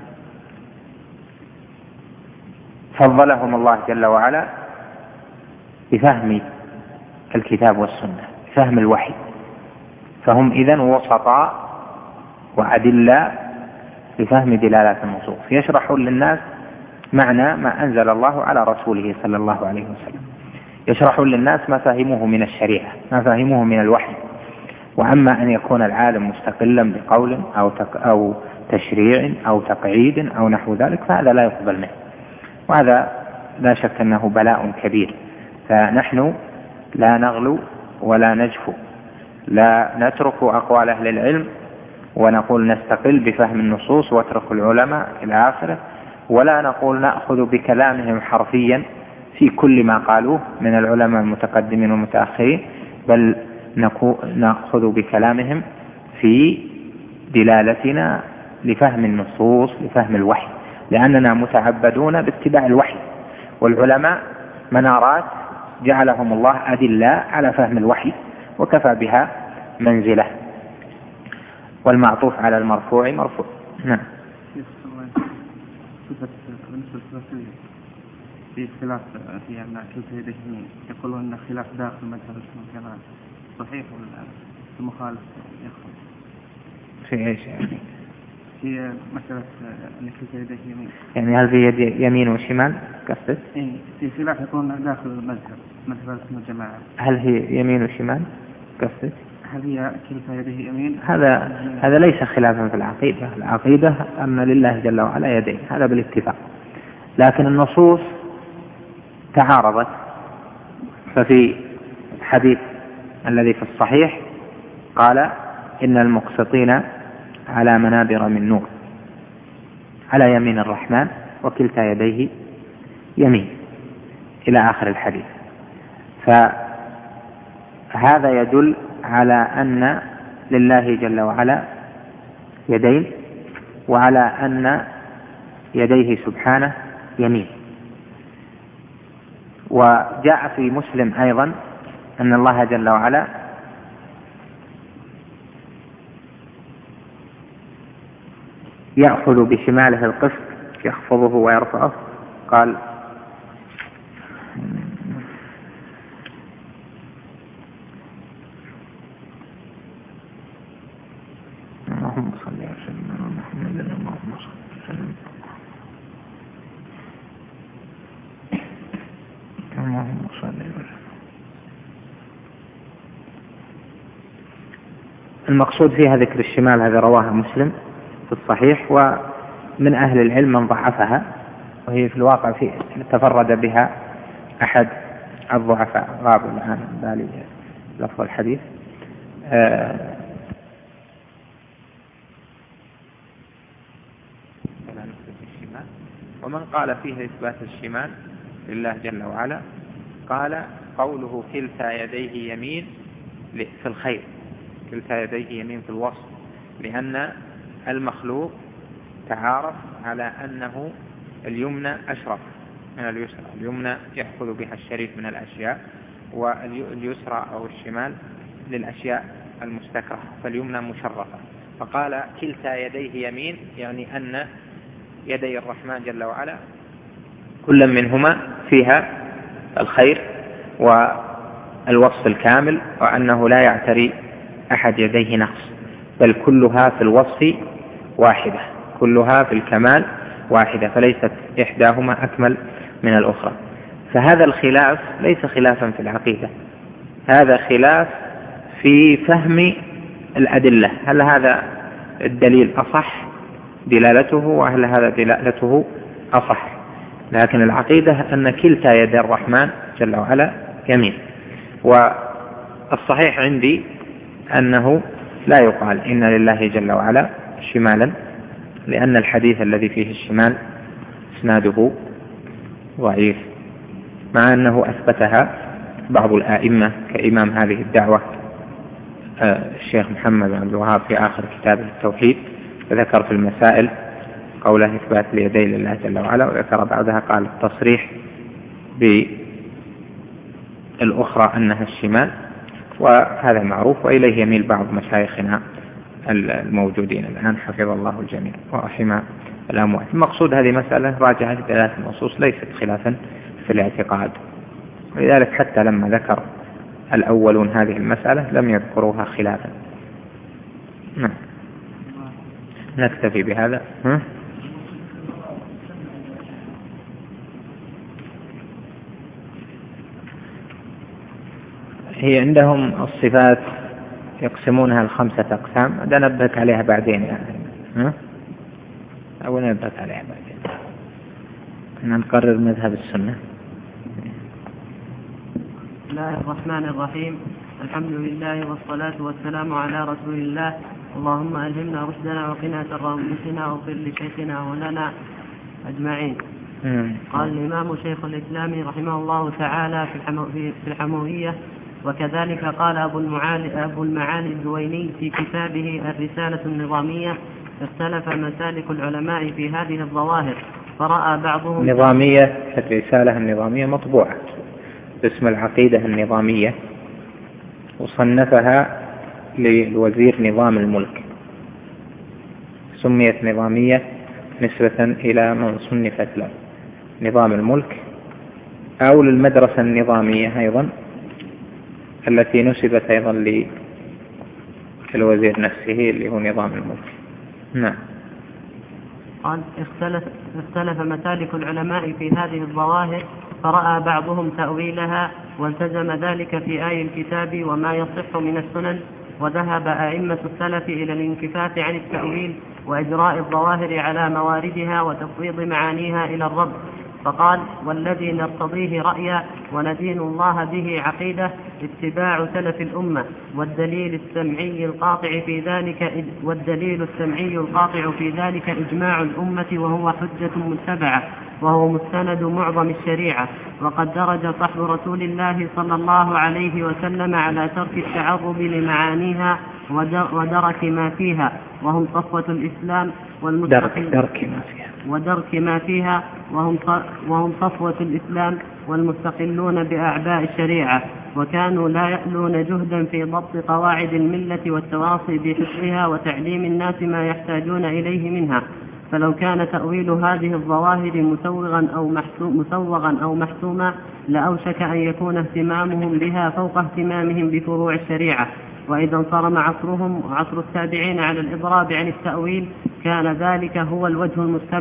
فضلهم الله جل وعلا بفهم الكتاب والسنة، فهم الوحي، فهم إذن وسطاء وأدلاء لفهم دلالات النصوص، يشرحون للناس معنى ما أنزل الله على رسوله صلى الله عليه وسلم، يشرحون للناس ما فهموه من الشريعة، ما فهموه من الوحي. وأما أن يكون العالم مستقلا بقول أو تشريع أو تقعيد أو نحو ذلك فهذا لا يقبل منه، وهذا لا شك أنه بلاء كبير. فنحن لا نغلو ولا نجفو، لا نترك أقوال أهل العلم ونقول نستقل بفهم النصوص واترك العلماء إلى آخره، ولا نقول نأخذ بكلامهم حرفيا في كل ما قالوه من العلماء المتقدمين والمتأخرين، بل نأخذ بكلامهم في دلالتنا لفهم النصوص لفهم الوحي، لأننا متعبدون باتباع الوحي، والعلماء منارات جعلهم الله أدلاء على فهم الوحي وكفى بها منزلة، والمعطوف على المرفوع مرفوع. نعم. في خلاف في أن كلتا يديه يقولون أن خلاف داخل مذهب الجماعة صحيح ولا المخالف يخرج؟ في إيش يعني؟ في مسألة أن كلتا يديه يمين. يعني هل في يد يمين وشمال قصدك؟ إيه في سلاح يكون داخل المذهب مثل الجماعة. هل هي يمين وشمال قصدك؟ هل هي كلتا يديه يمين؟ هذا ليس خلافا في العقيدة. العقيدة أن لله جل وعلا يدين، هذا بالاتفاق. لكن النصوص تعارضت، ففي الحديث الذي في الصحيح قال إن المقسطين على منابر من نور على يمين الرحمن وكلتا يديه يمين إلى آخر الحديث. فهذا يدل على أن لله جل وعلا يدين، وعلى أن يديه سبحانه يمين. وجاء في مسلم أيضا أن الله جل وعلا يأخذ بشماله القسط يخفضه ويرفعه. قال اللهم صل وسلم على محمد اللهم صل وسلم اللهم صل وسلم. المقصود فيها ذكر الشمال، هذا رواها مسلم في الصحيح، ومن أهل العلم من ضعفها، وهي في الواقع تفرد بها أحد الضعفاء غاب الآن بالي لفظ الحديث. ومن قال فيه إثبات الشمال لله جل وعلا قال قوله كلتا يديه يمين في الخير، كلتا يديه يمين في الوصف، لأن المخلوق تعارف على أنه اليمنى أشرف من اليسرى، اليمنى يأخذ بها الشريف من الأشياء، واليسرى أو الشمال للأشياء المستكرهة، فاليمنى مشرفة. فقال كلتا يديه يمين، يعني أن يدي الرحمن جل وعلا كل منهما فيها الخير والوصف الكامل، وأنه لا يعتري أحد يديه نقص، بل كلها في الوصف واحدة، كلها في الكمال واحدة، فليست إحداهما أكمل من الأخرى. فهذا الخلاف ليس خلافا في العقيدة، هذا خلاف في فهم الأدلة، هل هذا الدليل أصح دلالته، وهل هذا دلالته أصح. لكن العقيدة أن كلتا يد الرحمن جل وعلا يمين. والصحيح عندي أنه لا يقال إن لله جل وعلا شمالا، لأن الحديث الذي فيه الشمال إسناده ضعيف، مع أنه أثبتها بعض الآئمة كإمام هذه الدعوة الشيخ محمد بن عبد الوهاب في آخر كتابه التوحيد، وذكر في المسائل قوله إثبات اليدين لله جل وعلا، وذكر بعدها قال التصريح بالأخرى أنها الشمال، وهذا معروف، وإليه يميل بعض مشايخنا الموجودين الآن حفظ الله الجميع ورحم الأموات. المقصود هذه مسألة راجعة دلالة النصوص، ليست خلافا في الاعتقاد، ولذلك حتى لما ذكر الأولون هذه المسألة لم يذكروها خلافا. نكتفي بهذا. هي عندهم الصفات يقسمونها ل5 أقسام، هذا نبهك عليها بعدين يعني. أو نبهك عليها بعدين، نقرر مذهب السنة. بسم الله الرحمن الرحيم، الحمد لله والصلاة والسلام على رسول الله. اللهم ألهمنا رشدنا وقنا شر أنفسنا واغفر لشيخنا ولنا أجمعين. قال الإمام شيخ الإسلام رحمه الله تعالى في الحموية: وكذلك قال أبو المعالي الجويني في كتابه الرسالة النظامية: اختلف مسالك العلماء في هذه الظواهر، فرأى بعضهم نظامية. الرسالة النظامية مطبوعة باسم العقيدة النظامية، وصنفها للوزير نظام الملك، سميت نظامية نسبة إلى من صنفت له نظام الملك، أو للمدرسة النظامية أيضا التي نسبت أيضا للوزير نفسه اللي هو نظام الملك. نعم. قال اختلف مسالك العلماء في هذه الظواهر، فرأى بعضهم تأويلها والتزم ذلك في آي الكتاب وما يصح من السنن، وذهب أئمة السلف إلى الانكفاف عن التأويل وإجراء الظواهر على مواردها وتفويض معانيها إلى الرب. فقال: والذي نرتضيه رأيا وندين الله به عقيدة اتباع سلف الأمة، والدليل السمعي القاطع في ذلك إجماع الأمة، وهو حجة متبعة، وهو مستند معظم الشريعة. وقد درج صحب رسول الله صلى الله عليه وسلم على ترك التعرض لمعانيها ودرك ما فيها، وهم صفوة الإسلام ودرك ما فيها وهم صفوة الإسلام والمستقلون بأعباء الشريعة، وكانوا لا يألون جهدا في ضبط قواعد الملة والتواصي بحفظها وتعليم الناس ما يحتاجون إليه منها. فلو كان تأويل هذه الظواهر مسوغا أو محتوما لأوشك أن يكون اهتمامهم بها فوق اهتمامهم بفروع الشريعة. وإذا انصرم عصرهم وعصر التابعين على الإضراب عن التأويل كان ذلك هو الوجه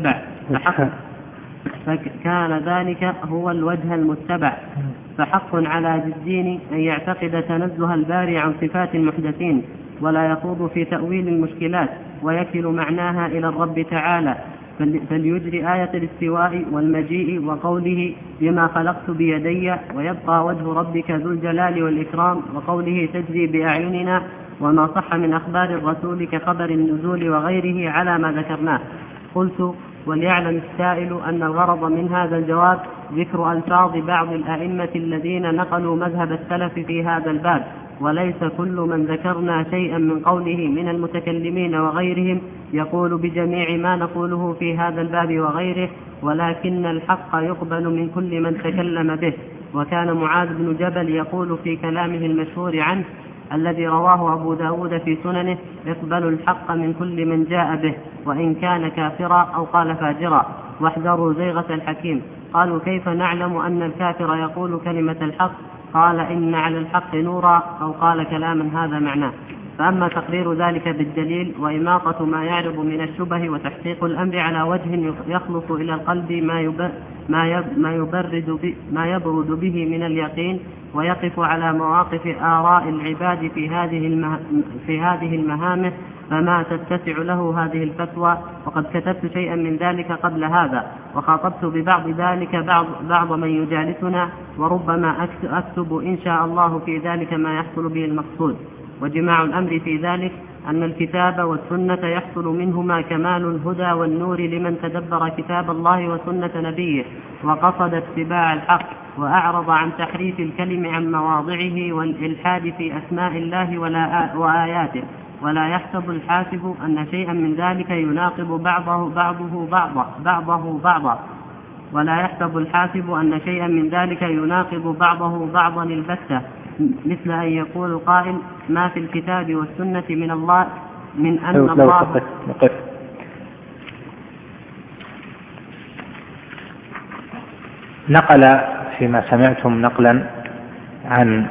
المتبع. فحق على الدين أن يعتقد تنزه الباري عن صفات المحدثين، ولا يخوض في تأويل المشكلات، ويكل معناها إلى الرب تعالى، فليجري آية الاستواء والمجيء وقوله: بما خلقت بيدي، ويبقى وجه ربك ذو الجلال والإكرام، وقوله: تجري بأعيننا، وما صح من أخبار الرسول كخبر النزول وغيره على ما ذكرناه. قلت: وليعلم السائل أن الغرض من هذا الجواب ذكر ألفاظ بعض الأئمة الذين نقلوا مذهب السلف في هذا الباب، وليس كل من ذكرنا شيئا من قوله من المتكلمين وغيرهم يقول بجميع ما نقوله في هذا الباب وغيره، ولكن الحق يقبل من كل من تكلم به. وكان معاذ بن جبل يقول في كلامه المشهور عنه الذي رواه أبو داود في سننه: اقبلوا الحق من كل من جاء به وإن كان كافرا أو قال فاجرا، واحذروا زيغة الحكيم. قالوا: كيف نعلم أن الكافر يقول كلمة الحق؟ قال: إن على الحق نورا، أو قال كلاما هذا معناه. فأما تقرير ذلك بالدليل وإماطة ما يعرض من الشبه وتحقيق الأمر على وجه يخلص إلى القلب ما يبرد به من اليقين، ويقف على مواقف آراء العباد في هذه المهامة، فما تتسع له هذه الفتوى. وقد كتبت شيئا من ذلك قبل هذا، وخاطبت ببعض ذلك بعض من يجالسنا، وربما أكتب إن شاء الله في ذلك ما يحصل به المقصود. وجماع الأمر في ذلك أن الكتاب والسنة يحصل منهما كمال الهدى والنور لمن تدبر كتاب الله وسنة نبيه وقصد اتباع الحق، وأعرض عن تحريف الكلم عن مواضعه والإلحاد في أسماء الله وآياته. ولا يحسب الحاسب أن شيئا من ذلك يناقض بعضه بعضا البتة، مثل أن يقول القائل: ما في الكتاب والسنة من الله من أن الله. نقل فيما سمعتم نقلا عن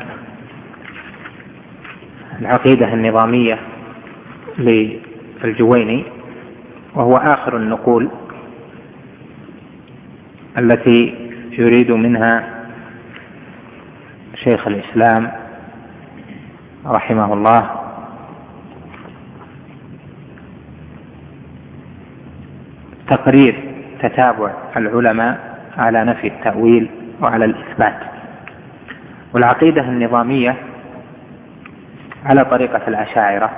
العقيدة النظامية للجويني، وهو آخر النقول التي يريد منها شيخ الإسلام رحمه الله تقرير تتابع العلماء على نفي التأويل وعلى الإثبات. والعقيدة النظامية على طريقة الأشاعرة،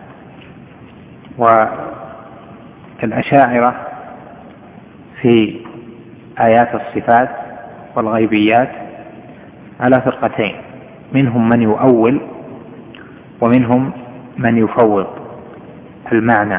والأشاعرة في آيات الصفات والغيبيات على فرقتين: منهم من يؤول ومنهم من يفوض المعنى.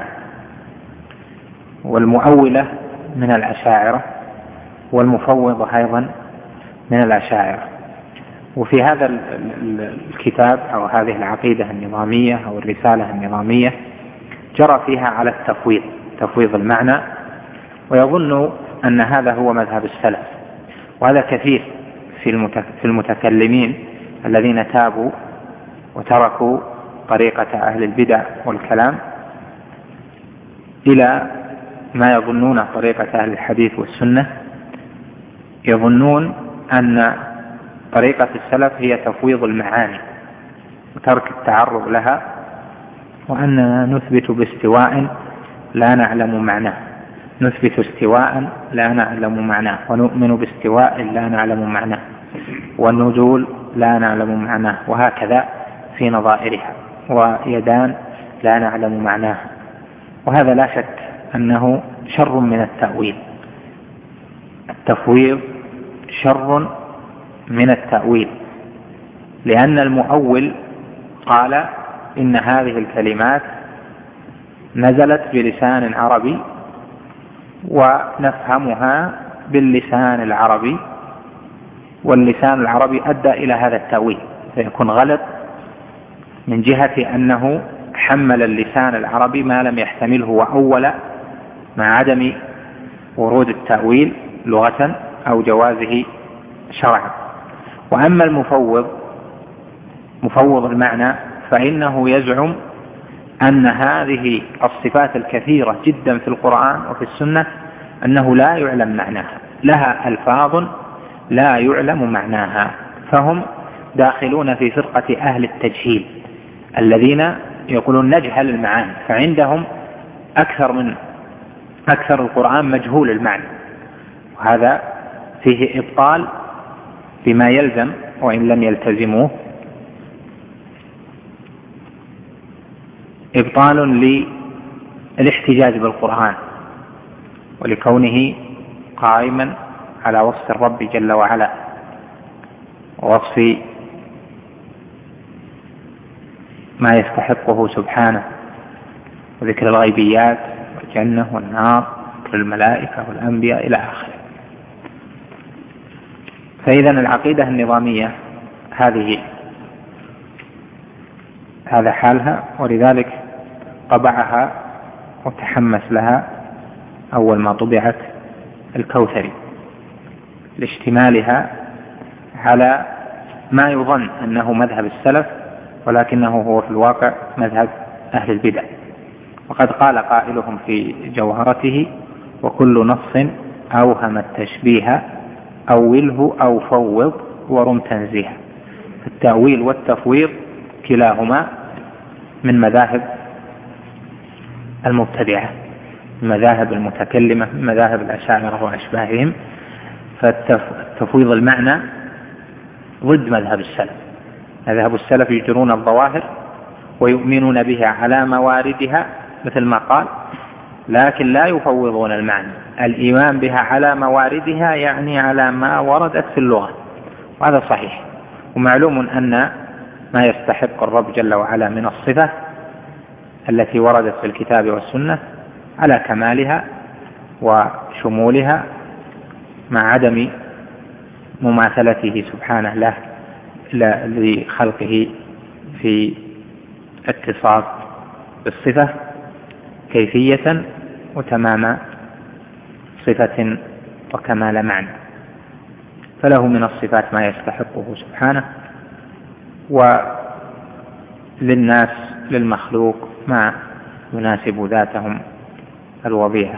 والمؤولة من الأشاعرة والمفوضة أيضا من الأشاعرة. وفي هذا الكتاب أو هذه العقيدة النظامية أو الرسالة النظامية جرى فيها على تفويض المعنى، ويظن أن هذا هو مذهب السلف. وهذا كثير في المتكلمين الذين تابوا وتركوا طريقة أهل البدع والكلام إلى ما يظنون طريقة أهل الحديث والسنة، يظنون أن طريقة السلف هي تفويض المعاني وترك التعرض لها، وأننا نثبت باستواء لا نعلم معناه، نثبت استواء لا نعلم معناه، ونؤمن باستواء لا نعلم معناه، والنزول لا نعلم معناه، وهكذا في نظائرها، ويدان لا نعلم معناه. وهذا لا شك أنه شر من التأويل. التفويض شر من التأويل، لأن المؤول قال إن هذه الكلمات نزلت بلسان عربي ونفهمها باللسان العربي، واللسان العربي أدى إلى هذا التأويل، فيكون غلط من جهة أنه حمل اللسان العربي ما لم يحتمله وأول مع عدم ورود التأويل لغة أو جوازه شرعا. وأما مفوض المعنى فإنه يزعم أن هذه الصفات الكثيرة جدا في القرآن وفي السنة أنه لا يعلم معناها، لها ألفاظ لا يعلم معناها، فهم داخلون في فرقة أهل التجهيل الذين يقولون نجهل المعاني، فعندهم أكثر القرآن مجهول المعنى، وهذا فيه إبطال بما يلزم وإن لم يلتزموه، إبطال للاحتجاج بالقرآن ولكونه قائما على وصف الرب جل وعلا ووصف ما يستحقه سبحانه، وذكر الغيبيات والجنة والنار والملائكة والأنبياء إلى آخره. فإذا العقيدة النظامية هذا حالها، ولذلك طبعها وتحمس لها أول ما طبعت الكوثري لاشتمالها على ما يظن أنه مذهب السلف، ولكنه هو في الواقع مذهب أهل البدع. وقد قال قائلهم في جوهرته: وكل نص أوهم التشبيه أوله أو فوض ورم تنزيها. التأويل والتفويض كلاهما من مذاهب المبتدعة، من مذاهب المتكلمة، من مذاهب الأشاعرة وأشباههم. فالتفويض المعنى ضد مذهب السلف. مذهب السلف يجرون الظواهر ويؤمنون بها على مواردها مثل ما قال، لكن لا يفوضون المعنى. الإيمان بها على مواردها يعني على ما وردت في اللغة، وهذا صحيح. ومعلوم أن ما يستحق الرب جل وعلا من الصفة التي وردت في الكتاب والسنة على كمالها وشمولها، مع عدم مماثلته سبحانه له لخلقه في اتصاف بالصفة كيفية وتمام صفة وكمال معنى. فله من الصفات ما يستحقه سبحانه، وللناس للمخلوق ما يناسب ذاتهم الوضيعة.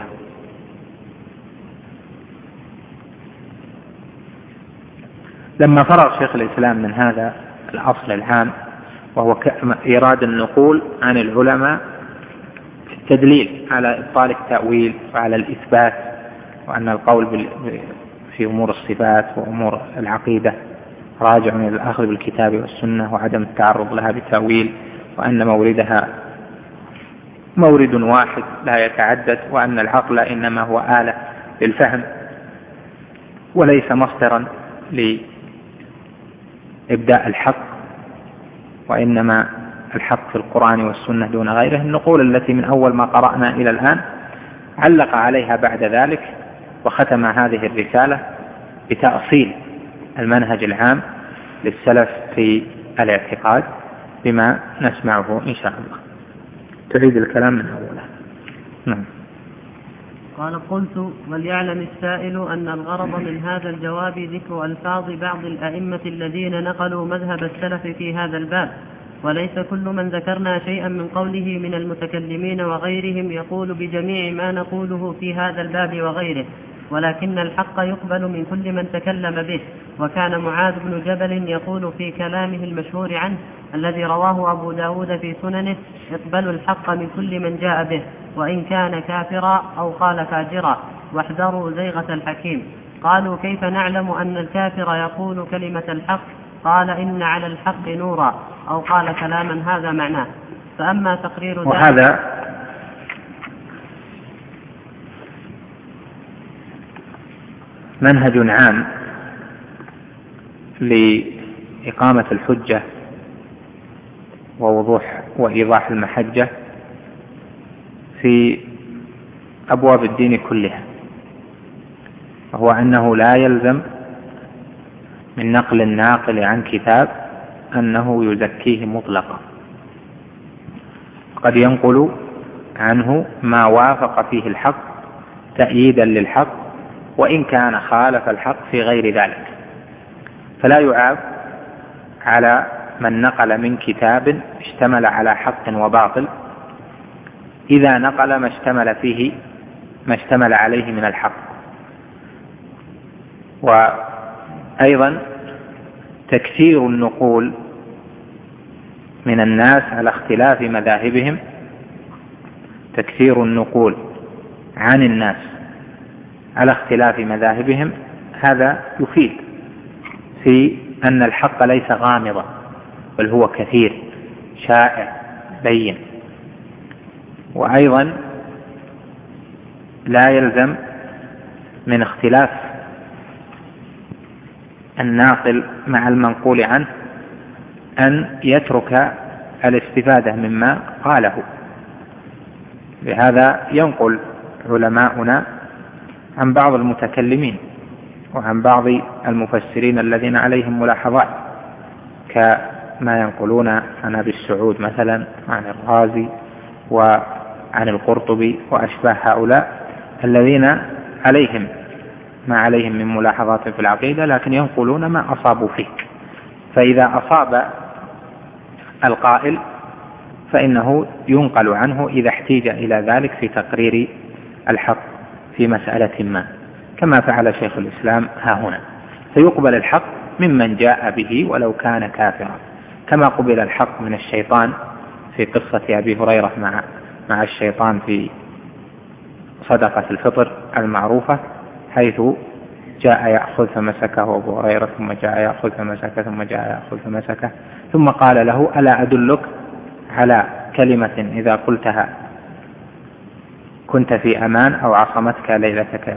لما فرغ شيخ الإسلام من هذا الأصل العام، وهو إيراد النقول عن العلماء في التدليل على إبطال التأويل وعلى الإثبات، وأن القول في أمور الصفات وأمور العقيدة راجع إلى الأخذ بالكتاب والسنة وعدم التعرض لها بالتأويل، وأن موردها مورد واحد لا يتعدد، وأن العقل إنما هو آلة للفهم وليس مصدرا لإبداء الحق، وإنما الحق في القرآن والسنة دون غيره. النقول التي من أول ما قرأنا إلى الآن علق عليها بعد ذلك، وختم هذه الرسالة بتأصيل المنهج العام للسلف في الاعتقاد بما نسمعه إن شاء الله. تعيد الكلام من أوله. نعم. قال: قلت: وليعلم السائل أن الغرض من هذا الجواب ذكر ألفاظ بعض الأئمة الذين نقلوا مذهب السلف في هذا الباب، وليس كل من ذكرنا شيئا من قوله من المتكلمين وغيرهم يقول بجميع ما نقوله في هذا الباب وغيره، ولكن الحق يقبل من كل من تكلم به. وكان معاذ بن جبل يقول في كلامه المشهور عنه الذي رواه أبو داود في سننه: اقبلوا الحق من كل من جاء به وإن كان كافرا أو قال فاجرا، واحذروا زيغة الحكيم. قالوا: كيف نعلم أن الكافر يقول كلمة الحق؟ قال: إن على الحق نورا، أو قال كلاما هذا معناه. فأما تقرير ذلك، وهذا منهج عام لإقامة الحجة ووضوح وإيضاح المحجة في أبواب الدين كلها، وهو أنه لا يلزم من نقل الناقل عن كتاب أنه يزكيه مطلقا، قد ينقل عنه ما وافق فيه الحق تأييدا للحق وإن كان خالف الحق في غير ذلك، فلا يعاب على من نقل من كتاب اشتمل على حق وباطل إذا نقل ما اشتمل عليه من الحق. وأيضا تكثير النقول من الناس على اختلاف مذاهبهم، تكثير النقول عن الناس على اختلاف مذاهبهم، هذا يفيد في أن الحق ليس غامضا بل هو كثير شائع بين. وأيضا لا يلزم من اختلاف الناقل مع المنقول عنه أن يترك الاستفادة مما قاله. لهذا ينقل علماؤنا عن بعض المتكلمين وعن بعض المفسرين الذين عليهم ملاحظات، كما ينقلون عن أبي السعود مثلا، عن الرازي وعن القرطبي وأشباه هؤلاء الذين عليهم ما عليهم من ملاحظات في العقيدة، لكن ينقلون ما أصابوا فيه. فإذا أصاب القائل فإنه ينقل عنه إذا احتيج إلى ذلك في تقرير الحق في مسألة ما، كما فعل شيخ الإسلام ها هنا، فيقبل الحق ممن جاء به ولو كان كافرا، كما قبل الحق من الشيطان في قصة أبي هريرة مع الشيطان في صدقة الفطر المعروفة، حيث جاء يأخذ فمسكه أبو هريرة، ثم جاء يأخذ فمسكه، ثم جاء يأخذ فمسكه، ثم قال له: ألا أدلك على كلمة إذا قلتها كنت في أمان أو عصمتك ليلتك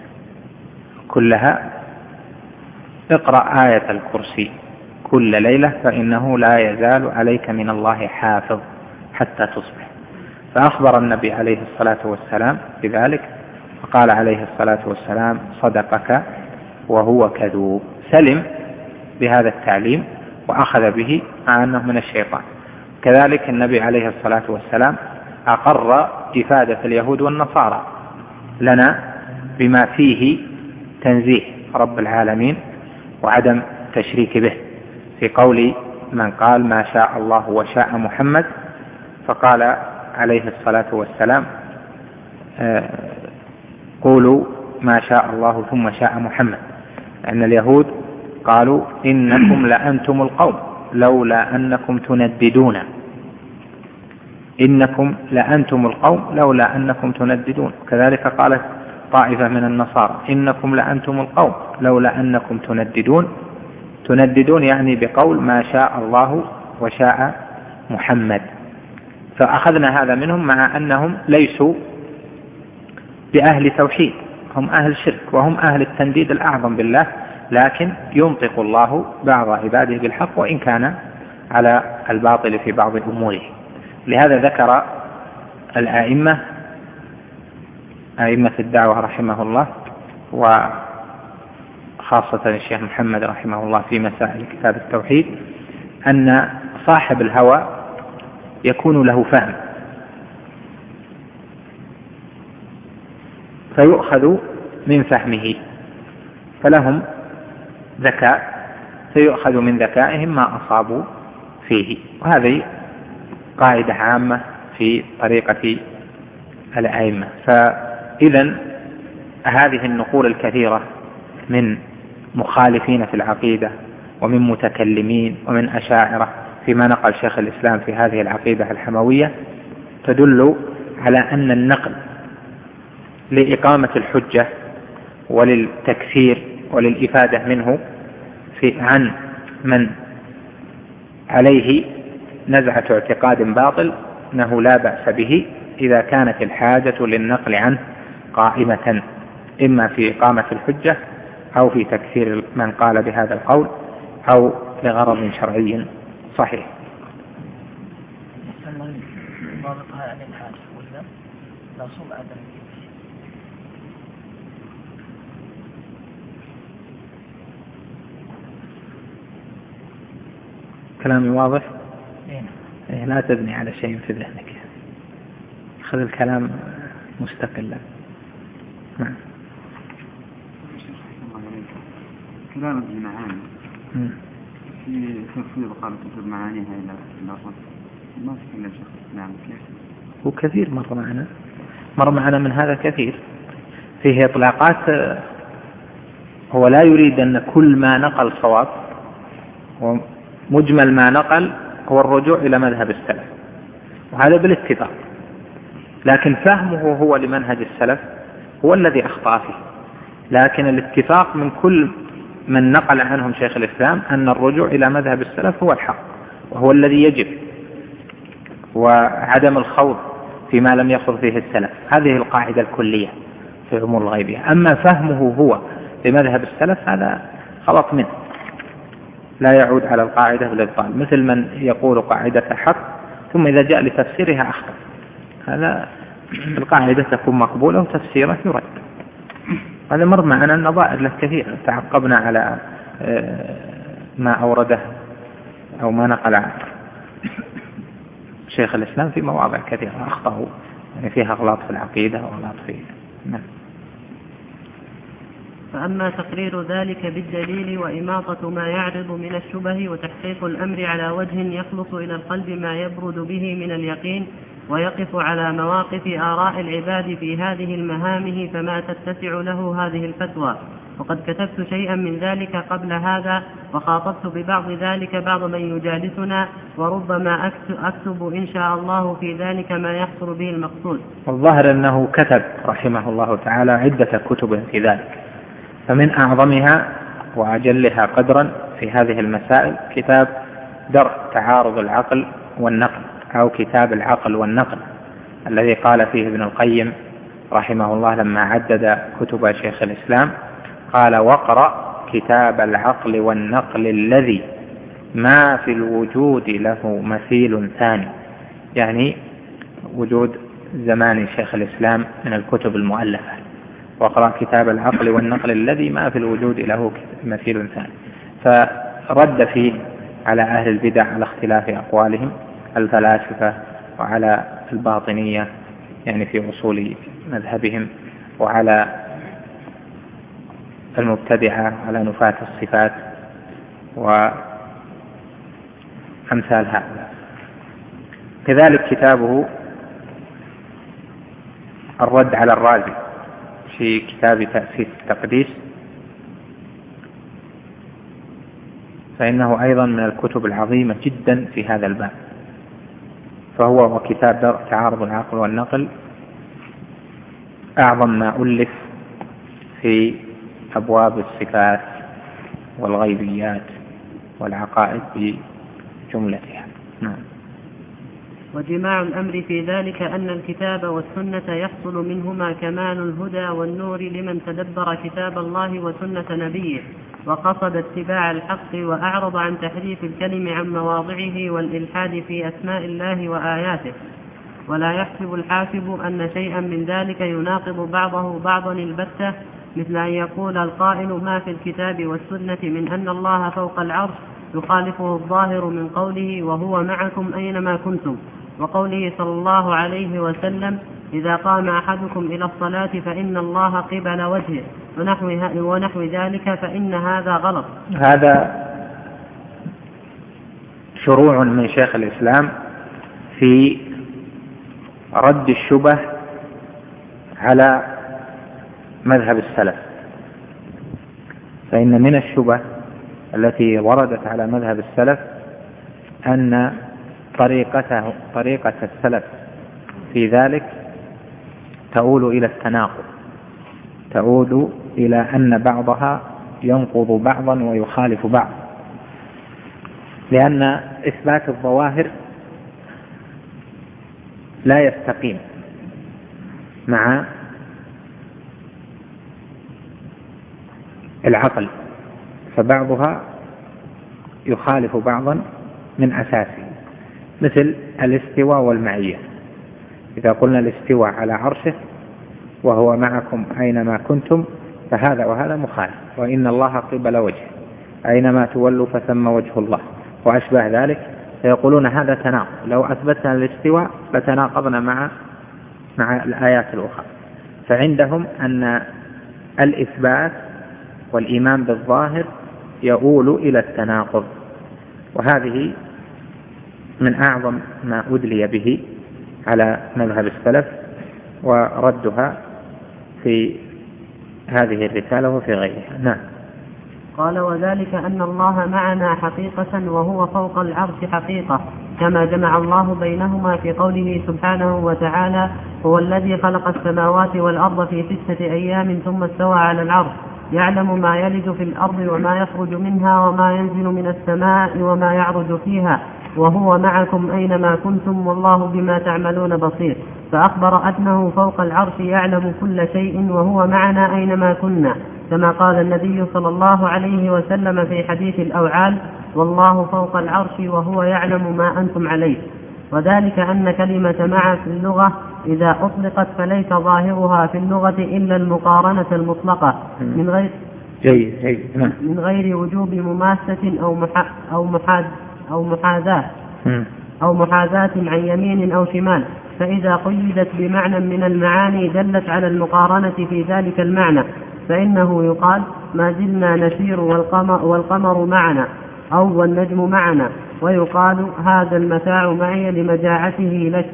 كلها؟ اقرأ آية الكرسي كل ليلة فإنه لا يزال عليك من الله حافظ حتى تصبح. فأخبر النبي عليه الصلاة والسلام بذلك، فقال عليه الصلاة والسلام: صدقك وهو كذوب. سلم بهذا التعليم وأخذ به مع أنه من الشيطان. كذلك النبي عليه الصلاة والسلام أقر إفادة اليهود والنصارى لنا بما فيه تنزيه رب العالمين وعدم تشريك به، في قول من قال: ما شاء الله وشاء محمد، فقال عليه الصلاة والسلام: قولوا ما شاء الله ثم شاء محمد. لأن اليهود قالوا: إنكم لأنتم القوم لولا أنكم تنددون، إنكم لأنتم القوم لولا أنكم تنددون. كذلك قالت طائفة من النصارى: إنكم لأنتم القوم لولا أنكم تنددون يعني بقول ما شاء الله وشاء محمد. فأخذنا هذا منهم مع أنهم ليسوا بأهل توحيد، هم أهل شرك وهم أهل التنديد الأعظم بالله، لكن ينطق الله بعض عباده بالحق وإن كان على الباطل في بعض أموره. لهذا ذكر الأئمة، أئمة الدعوة رحمه الله، وخاصة الشيخ محمد رحمه الله في مسائل كتاب التوحيد، أن صاحب الهوى يكون له فهم فيؤخذ من فهمه، فلهم ذكاء فيؤخذ من ذكائهم ما أصابوا فيه. وهذه قاعدة عامة في طريقة الأئمة. فإذا هذه النقول الكثيرة من مخالفين في العقيدة ومن متكلمين ومن أشاعرة فيما نقل شيخ الإسلام في هذه العقيدة الحموية تدل على أن النقل لإقامة الحجة وللتكثير وللإفادة منه عن من عليه نزعة اعتقاد باطل أنه لا بأس به إذا كانت الحاجة للنقل عنه قائمة، إما في إقامة الحجة أو في تكثير من قال بهذا القول أو لغرض شرعي صحيح. كلامي واضح؟ إيه، لا تبني على شيء في ذهنك، خذ الكلام مستقلا. نعم. كلام ابن معاني في تفسير قال كتب معانيها إلى الأرض ما في إلا شيخ الإسلام كيف؟ هو كثير مر معنا من هذا كثير، فيه إطلاقات. هو لا يريد أن كل ما نقل صواب، ومجمل ما نقل هو الرجوع إلى مذهب السلف، وهذا بالاتفاق، لكن فهمه هو لمنهج السلف هو الذي أخطأ فيه. لكن الاتفاق من كل من نقل عنهم شيخ الإسلام أن الرجوع إلى مذهب السلف هو الحق وهو الذي يجب، وعدم الخوض فيما لم يخض فيه السلف. هذه القاعدة الكلية في أمور الغيبية. أما فهمه هو لمذهب السلف هذا غلط منه، لا يعود على القاعدة بالإبطال، مثل من يقول قاعدة حق ثم إذا جاء لتفسيرها أخطأ. هذا القاعدة تكون مقبولة وتفسيره يرد. هذا مر معنا النظائر له كثير، تعقبنا على ما أورده أو ما نقل شيخ الإسلام في مواضع كثيرة أخطأه، يعني فيها أغلاط في العقيدة وأغلاط في فأما تقرير ذلك بالدليل وإماطة ما يعرض من الشبه وتحقيق الأمر على وجه يخلص إلى القلب ما يبرد به من اليقين ويقف على مواقف آراء العباد في هذه المهامه فما تتسع له هذه الفتوى. وقد كتبت شيئا من ذلك قبل هذا وخاطبت ببعض ذلك بعض من يجالسنا، وربما أكتب إن شاء الله في ذلك ما يحصل به المقصود. الظاهر أنه كتب رحمه الله تعالى عدة كتب في ذلك، فمن أعظمها وأجلها قدرا في هذه المسائل كتاب درء تعارض العقل والنقل، أو كتاب العقل والنقل، الذي قال فيه ابن القيم رحمه الله لما عدد كتب شيخ الإسلام قال: واقرأ كتاب العقل والنقل الذي ما في الوجود له مثيل ثاني، يعني وجود زمان شيخ الإسلام من الكتب المؤلفة. واقرأ كتاب العقل والنقل الذي ما في الوجود له مثيل ثاني، فرد فيه على أهل البدع على اختلاف أقوالهم الفلاسفة، وعلى الباطنية يعني في أصول مذهبهم، وعلى المبتدعة على نفاة الصفات وأمثال هؤلاء. كذلك كتابه الرد على الرازي في كتاب تأسيس التقديس، فإنه أيضا من الكتب العظيمة جدا في هذا الباب، فهو وكتاب درء تعارض العقل والنقل أعظم ما ألف في أبواب الصفات والغيبيات والعقائد بجملتها. نعم. وجماع الأمر في ذلك أن الكتاب والسنة يحصل منهما كمال الهدى والنور لمن تدبر كتاب الله وسنة نبيه وقصد اتباع الحق وأعرض عن تحريف الكلم عن مواضعه والإلحاد في أسماء الله وآياته. ولا يحسب الحاسب أن شيئا من ذلك يناقض بعضه بعضا البتة، مثل أن يقول القائل ما في الكتاب والسنة من أن الله فوق العرش يخالفه الظاهر من قوله وهو معكم أينما كنتم، وقوله صلى الله عليه وسلم إذا قام أحدكم إلى الصلاة فإن الله قبل وجهه ونحو ذلك، فإن هذا غلط. هذا شروع من شيخ الإسلام في رد الشبه على مذهب السلف. فإن من الشبه التي وردت على مذهب السلف أن طريقة السلف في ذلك تؤول إلى التناقض، تؤول إلى أن بعضها ينقض بعضا ويخالف بعض، لأن إثبات الظواهر لا يستقيم مع العقل، فبعضها يخالف بعضا من أساسه، مثل الاستواء والمعية. إذا قلنا الاستواء على عرشه وهو معكم أينما كنتم فهذا وهذا مخالف، وإن الله قبل وجهه أينما تولوا فثم وجه الله وأشبه ذلك، فيقولون هذا تناقض، لو أثبتنا الاستواء لتناقضنا مع الآيات الأخرى. فعندهم أن الإثبات والإيمان بالظاهر يؤول إلى التناقض، وهذه من أعظم ما أدلي به على مذهب السلف وردها في هذه الرسالة وفي غيرها. نعم. قال: وذلك أن الله معنا حقيقة وهو فوق العرش حقيقة، كما جمع الله بينهما في قوله سبحانه وتعالى: هو الذي خلق السماوات والأرض في 6 أيام ثم استوى على العرش، يعلم ما يلج في الأرض وما يخرج منها وما ينزل من السماء وما يعرج فيها، وهو معكم أينما كنتم والله بما تعملون بصير. فأخبر أنه فوق العرش يعلم كل شيء وهو معنا أينما كنا، كما قال النبي صلى الله عليه وسلم في حديث الأوعال: والله فوق العرش وهو يعلم ما أنتم عليه. وذلك أن كلمة مع في اللغة إذا أطلقت فليس ظاهرها في اللغة إلا المقارنة المطلقة من غير وجوب مماسة أو محاذاة عن يمين أو شمال، فإذا قيدت بمعنى من المعاني دلت على المقارنة في ذلك المعنى، فإنه يقال: ما زلنا نسير والقمر معنا، أو والنجم معنا، ويقال: هذا المتاع معي لمجاعته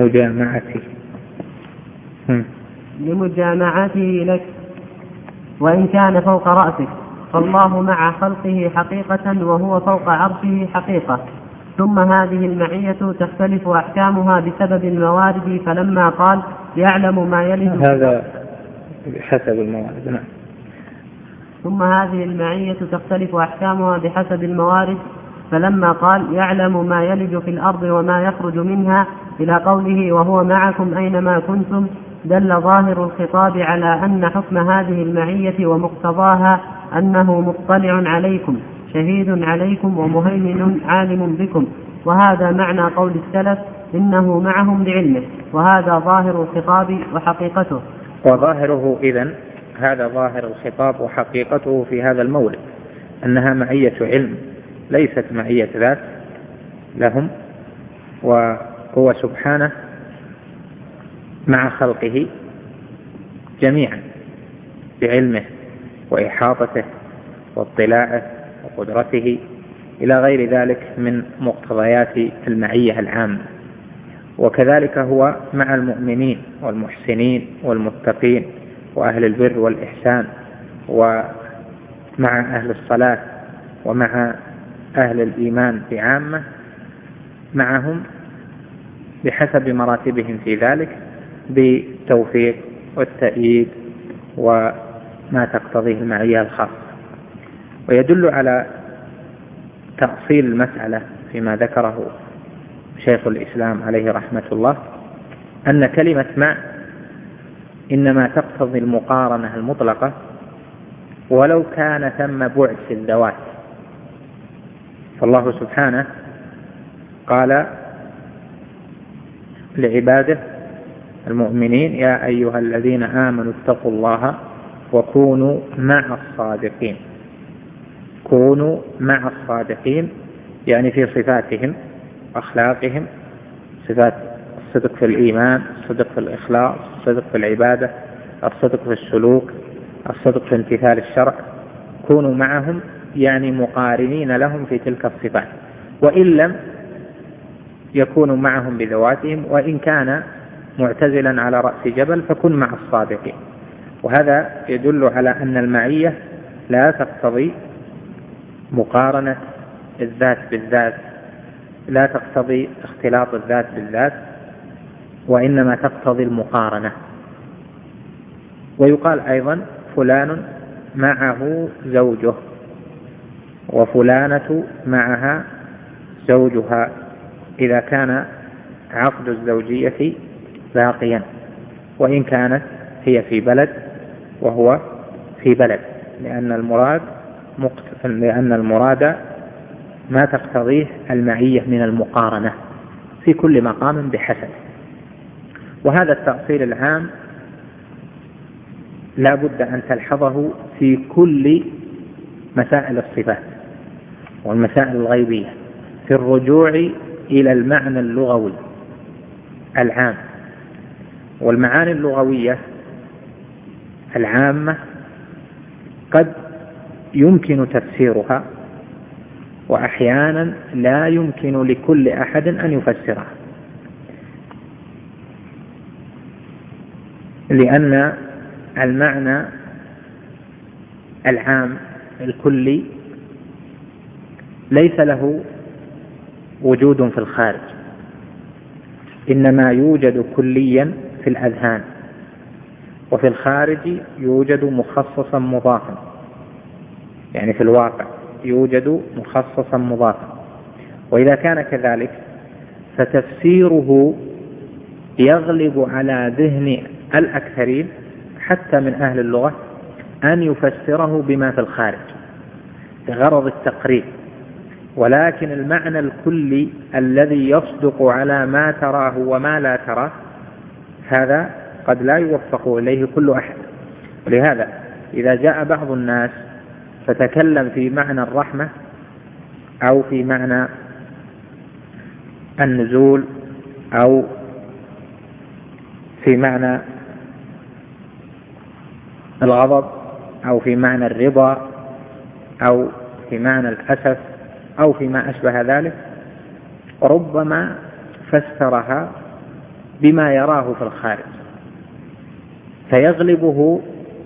لك وإن كان فوق رأسك، فالله مع خلقه حقيقة وهو فوق عرشه حقيقة. ثم هذه المعية تختلف أحكامها بسبب الموارد، فلما قال: يعلم ما يلج هذا بحسب الموارد. نعم. ثم هذه المعية تختلف أحكامها بحسب الموارد، فلما قال: يعلم ما يلج في الأرض وما يخرج منها إلى قوله: وهو معكم أينما كنتم، دل ظاهر الخطاب على أن حكم هذه المعية ومقتضاها أنه مطلع عليكم شهيد عليكم ومهيمن عالم بكم، وهذا معنى قول السلف: إنه معهم بعلمه، وهذا ظاهر الخطاب وحقيقته. وظاهره إذن هذا ظاهر الخطاب وحقيقته في هذا المولد، أنها معية علم ليست معية ذات لهم، وهو سبحانه مع خلقه جميعا بعلمه وإحاطته واطلاعه وقدرته إلى غير ذلك من مقتضيات المعية العامة. وكذلك هو مع المؤمنين والمحسنين والمتقين وأهل البر والإحسان، ومع أهل الصلاة ومع أهل الإيمان بعامة، معهم بحسب مراتبهم في ذلك بالتوفيق والتأييد وما تقتضيه المعية الخاصة. ويدل على تأصيل المسألة فيما ذكره شيخ الإسلام عليه رحمة الله أن كلمة مع إنما تقتضي المقارنة المطلقة ولو كان ثم بعد في الذوات. فالله سبحانه قال لعباده المؤمنين: يا أيها الذين آمنوا اتقوا الله وكونوا مع الصادقين. كونوا مع الصادقين يعني في صفاتهم أخلاقهم، صفات الصدق في الإيمان، الصدق في الإخلاص، الصدق في العبادة، الصدق في السلوك، الصدق في امتثال الشرع. كونوا معهم يعني مقارنين لهم في تلك الصفات، وإن لم يكونوا معهم بذواتهم، وإن كان معتزلا على رأس جبل فكن مع الصادقين. وهذا يدل على أن المعية لا تقتضي مقارنة الذات بالذات، لا تقتضي اختلاط الذات بالذات، وإنما تقتضي المقارنة. ويقال أيضا فلان معه زوجه وفلانة معها زوجها إذا كان عقد الزوجية باقيا، وإن كانت هي في بلد وهو في بلد، لأن المراد ما تقتضيه المعية من المقارنة في كل مقام بحسب. وهذا التأصيل العام لا بد أن تلحظه في كل مسائل الصفات والمسائل الغيبية في الرجوع إلى المعنى اللغوي العام. والمعاني اللغوية العامة قد يمكن تفسيرها، وأحيانا لا يمكن لكل أحد أن يفسرها، لأن المعنى العام الكلي ليس له وجود في الخارج، إنما يوجد كليا في الأذهان، وفي الخارج يوجد مخصصا مضافا، يعني في الواقع يوجد مخصصا مضافا. وإذا كان كذلك فتفسيره يغلب على ذهن الأكثرين حتى من أهل اللغة أن يفسره بما في الخارج بغرض التقريب، ولكن المعنى الكلي الذي يصدق على ما تراه وما لا تراه هذا قد لا يوفق إليه كل أحد. ولهذا إذا جاء بعض الناس فتكلم في معنى الرحمة أو في معنى النزول أو في معنى الغضب أو في معنى الرضا أو في معنى الأسف أو فيما أشبه ذلك، ربما فسرها بما يراه في الخارج، فيغلبه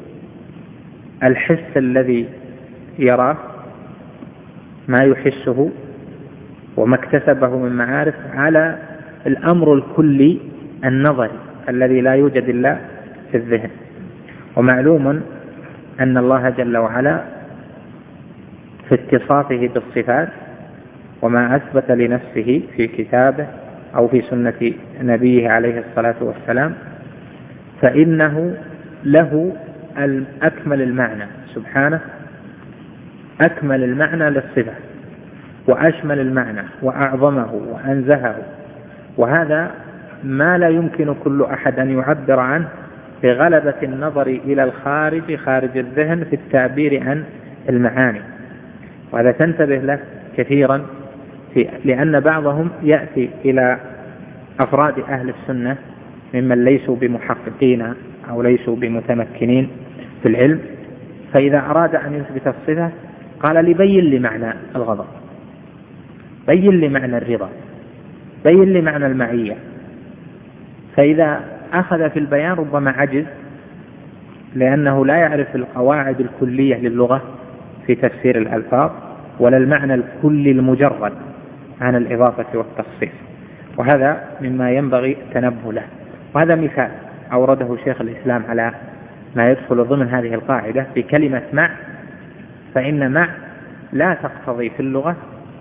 الحس الذي يراه، ما يحسه وما اكتسبه من معارف، على الأمر الكلي النظري الذي لا يوجد إلا في الذهن. ومعلوم أن الله جل وعلا في اتصافه بالصفات وما أثبت لنفسه في كتابه أو في سنة نبيه عليه الصلاة والسلام فإنه له أكمل المعنى سبحانه، أكمل المعنى للصفة وأشمل المعنى وأعظمه وأنزهه. وهذا ما لا يمكن كل أحد أن يعبر عنه بغلبة النظر إلى الخارج، خارج الذهن، في التعبير عن المعاني. وهذا تنتبه له كثيرا، لأن بعضهم يأتي إلى أفراد أهل السنة ممن ليسوا بمحققين أو ليسوا بمتمكنين في العلم، فإذا أراد أن يثبت الصفة قال لي بين لي معنى الغضب، بين لي معنى الرضا، بين لي معنى المعية. فإذا أخذ في البيان ربما عجز، لأنه لا يعرف القواعد الكلية للغة في تفسير الألفاظ ولا المعنى الكلي المجرد عن الإضافة والتخصيص، وهذا مما ينبغي التنبه له. وهذا مثال أورده شيخ الإسلام على ما يدخل ضمن هذه القاعدة بكلمة مع، فإن مع لا تقتضي في اللغة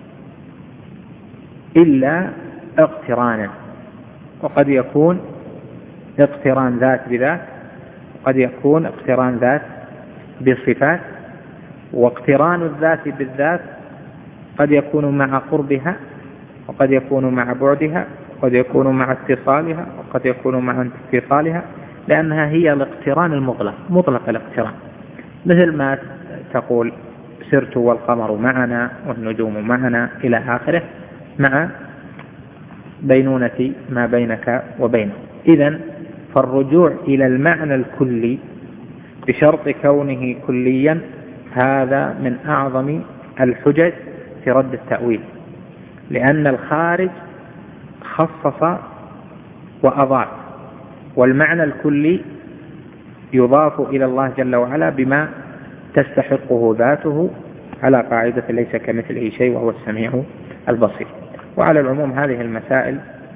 إلا اقترانا، وقد يكون اقتران ذات بذات، وقد يكون اقتران ذات بصفات، واقتران الذات بالذات قد يكون مع قربها وقد يكون مع بعدها وقد يكون مع اتصالها وقد يكون مع انفصالها، لأنها هي الاقتران المطلق، مطلق الاقتران، مثل ما تقول سرت والقمر معنا والنجوم معنا إلى آخره، مع بينونة ما بينك وبينه. إذن فالرجوع إلى المعنى الكلي بشرط كونه كليا هذا من أعظم الحجج في رد التأويل، لأن الخارج خصص وأضاف، والمعنى الكلي يضاف إلى الله جل وعلا بما تستحقه ذاته على قاعدة ليس كمثله شيء وهو السميع البصير. وعلى العموم هذه المسائل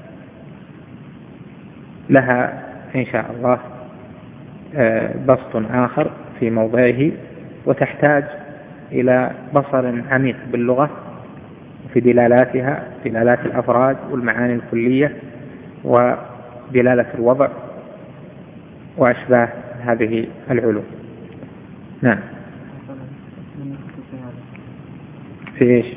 لها إن شاء الله بسط آخر في موضعه، وتحتاج إلى بصر عميق باللغة في دلالاتها، دلالات الأفراد والمعاني الكلية ودلالة الوضع وأشباه هذه العلوم. نعم. في إيش؟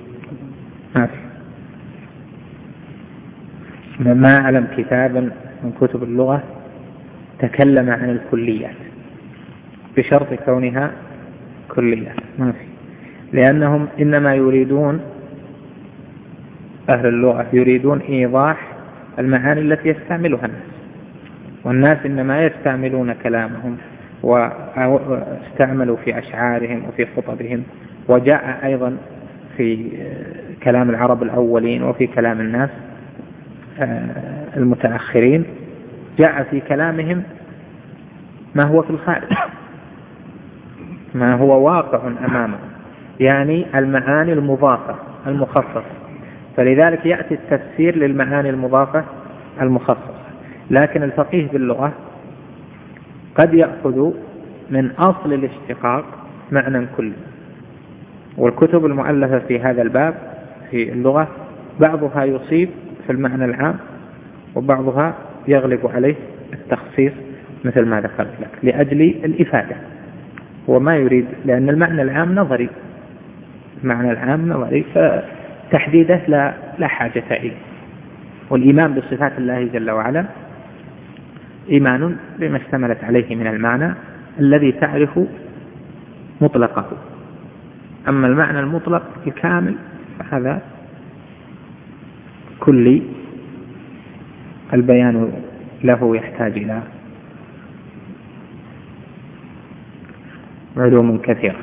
ما أعلم كتابا من كتب اللغة تكلم عن الكليات بشرط كونها كليات، ما في، لأنهم إنما يريدون، أهل اللغة يريدون إيضاح المعاني التي يستعملها الناس، والناس إنما يستعملون كلامهم واستعملوا في أشعارهم وفي خطبهم، وجاء أيضا في كلام العرب الأولين وفي كلام الناس المتأخرين، جاء في كلامهم ما هو في الخارج، ما هو واقع أمامهم، يعني المعاني المضافة المخصصة، فلذلك يأتي التفسير للمعاني المضافة المخصصة. لكن الفقيه باللغة قد يأخذ من أصل الاشتقاق معنى كلي، والكتب المؤلفة في هذا الباب في اللغة بعضها يصيب في المعنى العام وبعضها يغلب عليه التخصيص مثل ما ذكرت لك لأجل الإفادة. هو ما يريد، لأن المعنى العام نظري، المعنى العام نظري، فتحديده لا حاجة إليه. والإيمان بصفات الله جل وعلا إيمان بما اشتملت عليه من المعنى الذي تعرف مطلقه، أما المعنى المطلق الكامل فهذا كلي، البيان له يحتاج إلى علوم كثيرة.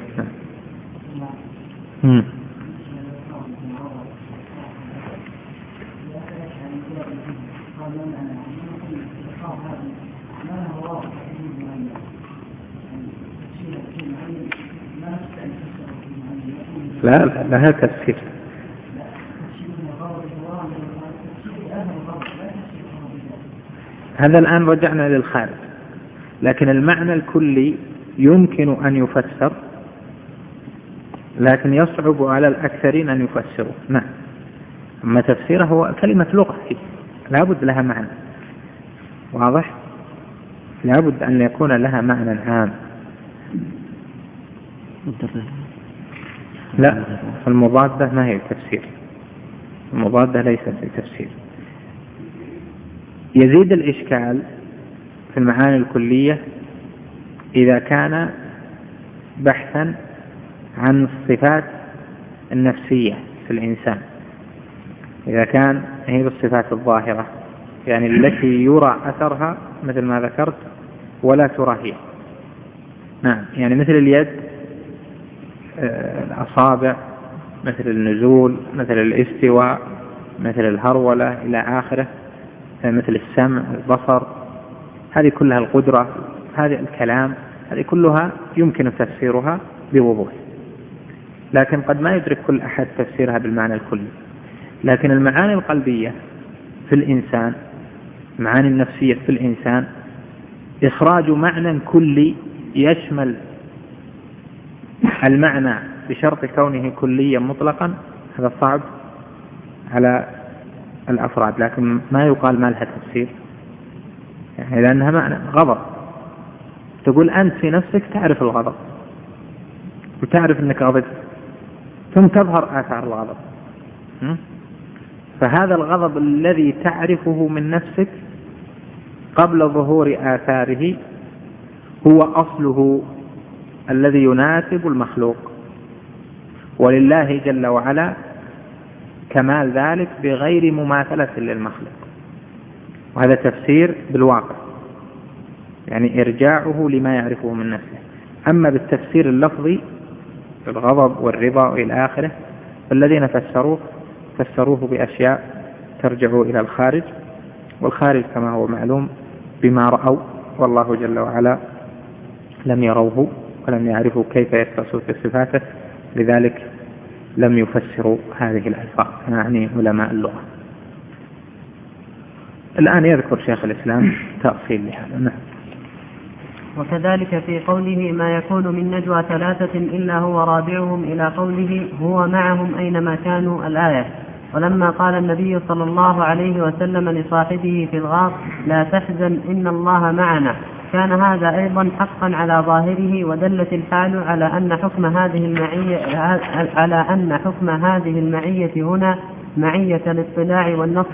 لا لها تفسير. هذا الآن رجعنا للخارج، لكن المعنى الكلي يمكن أن يفسر، لكن يصعب على الأكثرين أن يفسروا. نعم. أما تفسيره هو كلمة لغة لابد لها معنى واضح، لابد أن يكون لها معنى عام. لا، المضادة ما هي تفسير، المضادة ليست تفسير. يزيد الإشكال في المعاني الكلية إذا كان بحثا عن الصفات النفسية في الإنسان، إذا كان هي بالصفات الظاهرة، يعني التي يرى أثرها مثل ما ذكرت ولا ترى هي. نعم، يعني مثل اليد، الأصابع، مثل النزول، مثل الاستواء، مثل الهرولة إلى آخره، مثل السمع، البصر، هذه كلها القدرة، هذه الكلام، هذه كلها يمكن تفسيرها بوضوح، لكن قد ما يدرك كل أحد تفسيرها بالمعنى الكلي. لكن المعاني القلبية في الإنسان، المعاني النفسية في الإنسان، إخراج معنى كلي يشمل المعنى بشرط كونه كليا مطلقا، هذا صعب على الأفراد، لكن ما يقال ما لها تفسير، يعني لأنها معنى غضب، تقول أنت في نفسك تعرف الغضب وتعرف أنك غضبت، ثم تظهر آثار الغضب، فهذا الغضب الذي تعرفه من نفسك قبل ظهور آثاره هو أصله الذي يناسب المخلوق، ولله جل وعلا كمال ذلك بغير مماثلة للمخلوق، وهذا تفسير بالواقع، يعني إرجاعه لما يعرفه من نفسه. أما بالتفسير اللفظي الغضب والرضا إلى آخره، فالذين فسروه فسروه بأشياء ترجع إلى الخارج، والخارج كما هو معلوم بما رأوا، والله جل وعلا لم يروه ولم يعرفوا كيف يتصف بصفاته، لذلك لم يفسروا هذه الألفاظ، يعني علماء اللغة. الآن يذكر شيخ الإسلام تأصيل لهذا. وكذلك في قوله ما يكون من نجوى ثلاثة إلا هو رابعهم إلى قوله هو معهم أينما كانوا الآية. ولما قال النبي صلى الله عليه وسلم لصاحبه في الغار لا تحزن إن الله معنا، كان هذا أيضا حقا على ظاهره، ودلت الحال على أن حكم هذه المعية هنا معية الاطلاع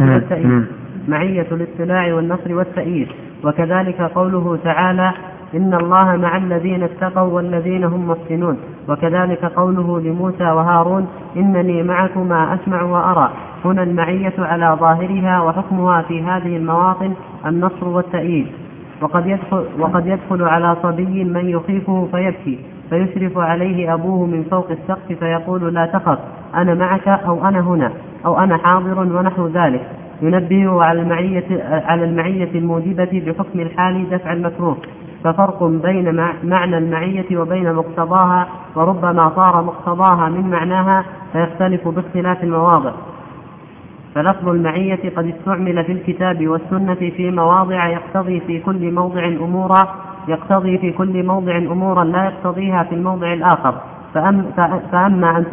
والنصر والتأييد. وكذلك قوله تعالى إن الله مع الذين اتقوا والذين هم محسنون. وكذلك قوله لموسى وهارون إنني معكما أسمع وأرى، هنا المعية على ظاهرها، وحكمها في هذه المواطن النصر والتأييد. وقد يدخل على صبي من يخيفه فيبكي، فيشرف عليه أبوه من فوق السقف فيقول لا تخف أنا معك، أو أنا هنا، أو أنا حاضر، ونحو ذلك، ينبهه على المعية الموجبة بحكم الحال دفع المكروه. ففرق بين معنى المعية وبين مقتضاها، وربما صار مقتضاها من معناها فيختلف باختلاف المواضع. فلفظ المعية قد استعمل في الكتاب والسنة في مواضع يقتضي في كل موضع أمورا لا يقتضيها في الموضع الآخر. فإما أن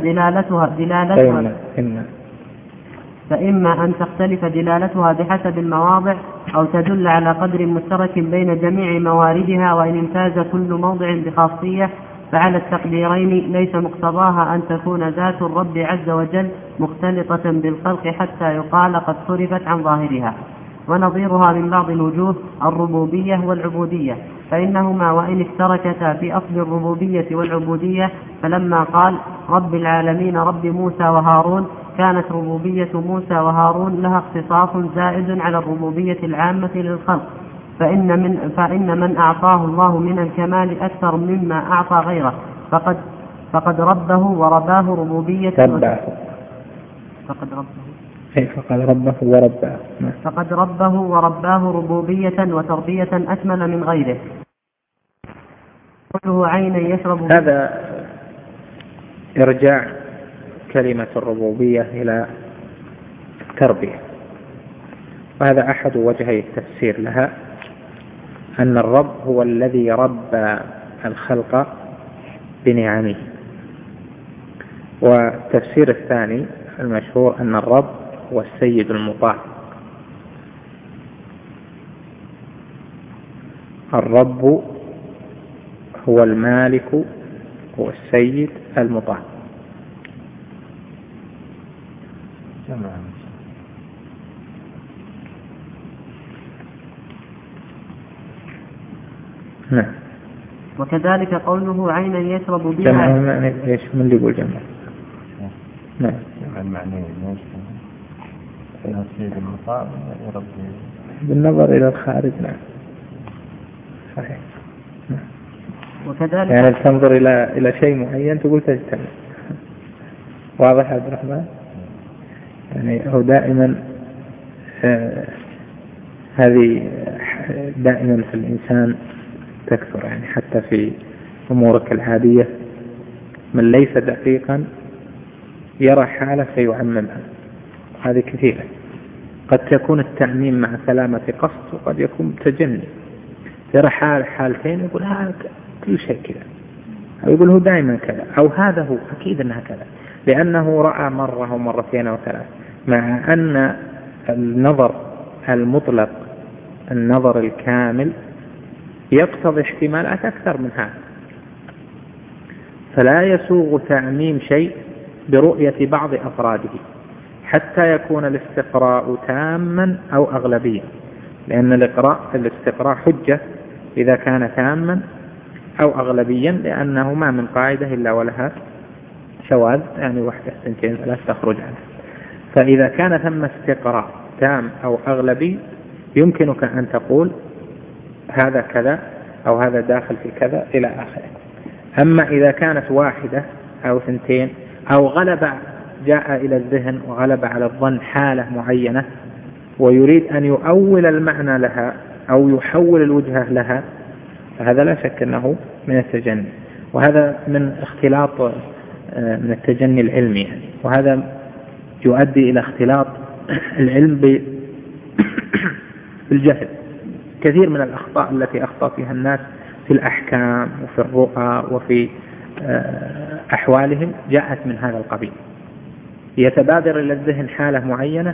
تختلف دلالتها بحسب المواضع، أو تدل على قدر مشترك بين جميع مواردها، وإن امتاز كل موضع بخاصية، فعلى التقديرين ليس مقتضاها أن تكون ذات الرب عز وجل مختلطة بالخلق حتى يقال قد صرفت عن ظاهرها. ونظيرها من بعض الوجوه الربوبية والعبودية، فإنهما وإن اشتركتا في أصل الربوبية والعبودية، فلما قال رب العالمين رب موسى وهارون، كانت ربوبية موسى وهارون لها اختصاص زائد على الربوبية العامة للخلق، فإن من أعطاه الله من الكمال أكثر مما أعطى غيره، فقد ربه ورباه ربوبية فقد ربه ورباه ربوبية وتربية أكمل من غيره. قوله عينا يشرب، هذا إرجاع كلمة الربوبية إلى التربية، وهذا أحد وجهي التفسير لها، أن الرب هو الذي ربى الخلق بنعمه. والتفسير الثاني المشهور أن الرب هو السيد المطاع. الرب هو المالك، هو السيد المطاع. نعم. وكذلك قوله عينا يشرب بها، جمع ايش من اللي يقول جمع؟ نعم. المعنى السيد المطاع يربي بالنظر إلى الخارج. نعم صحيح. نعم. وكذلك يعني تنظر إلى شيء معين تقول تجتمع. واضح عبد الرحمن؟ يعني هو دائما هذه دائما في الإنسان تكثر، يعني حتى في أمورك العادية من ليس دقيقا يرى حالة فيعممها، هذه كثيرة. قد تكون التعميم مع سلامة قصد، وقد يكون تجني. يرى حالتين يقول هذا كل شيء كذا، أو يقول هو دائما كذا، أو هذا هو أكيد أنها كذا، لأنه رأى مرة ومرتين وثلاث، مع أن النظر المطلق، النظر الكامل، يقتضي احتمالات أكثر من هذا. فلا يسوغ تعميم شيء برؤية بعض أفراده حتى يكون الاستقراء تاما أو أغلبيا، لأن الاستقراء حجة إذا كان تاما أو أغلبيا، لأنه ما من قاعدة إلا ولها شواذ، يعني واحدة سنتين ثلاث تخرج عنها. فإذا كان ثم استقراء تام أو أغلبي يمكنك أن تقول هذا كذا أو هذا داخل في كذا إلى آخره. أما إذا كانت واحدة أو ثنتين أو غلب جاء إلى الذهن وغلب على الظن حالة معينة ويريد أن يؤول المعنى لها أو يحول الوجهة لها، فهذا لا شك أنه من التجني، وهذا من اختلاط من التجني العلمي يعني. وهذا يؤدي إلى اختلاط العلم بالجهل. كثير من الأخطاء التي أخطأ فيها الناس في الأحكام وفي الرؤى وفي أحوالهم جاءت من هذا القبيل. يتبادر إلى الذهن حالة معينة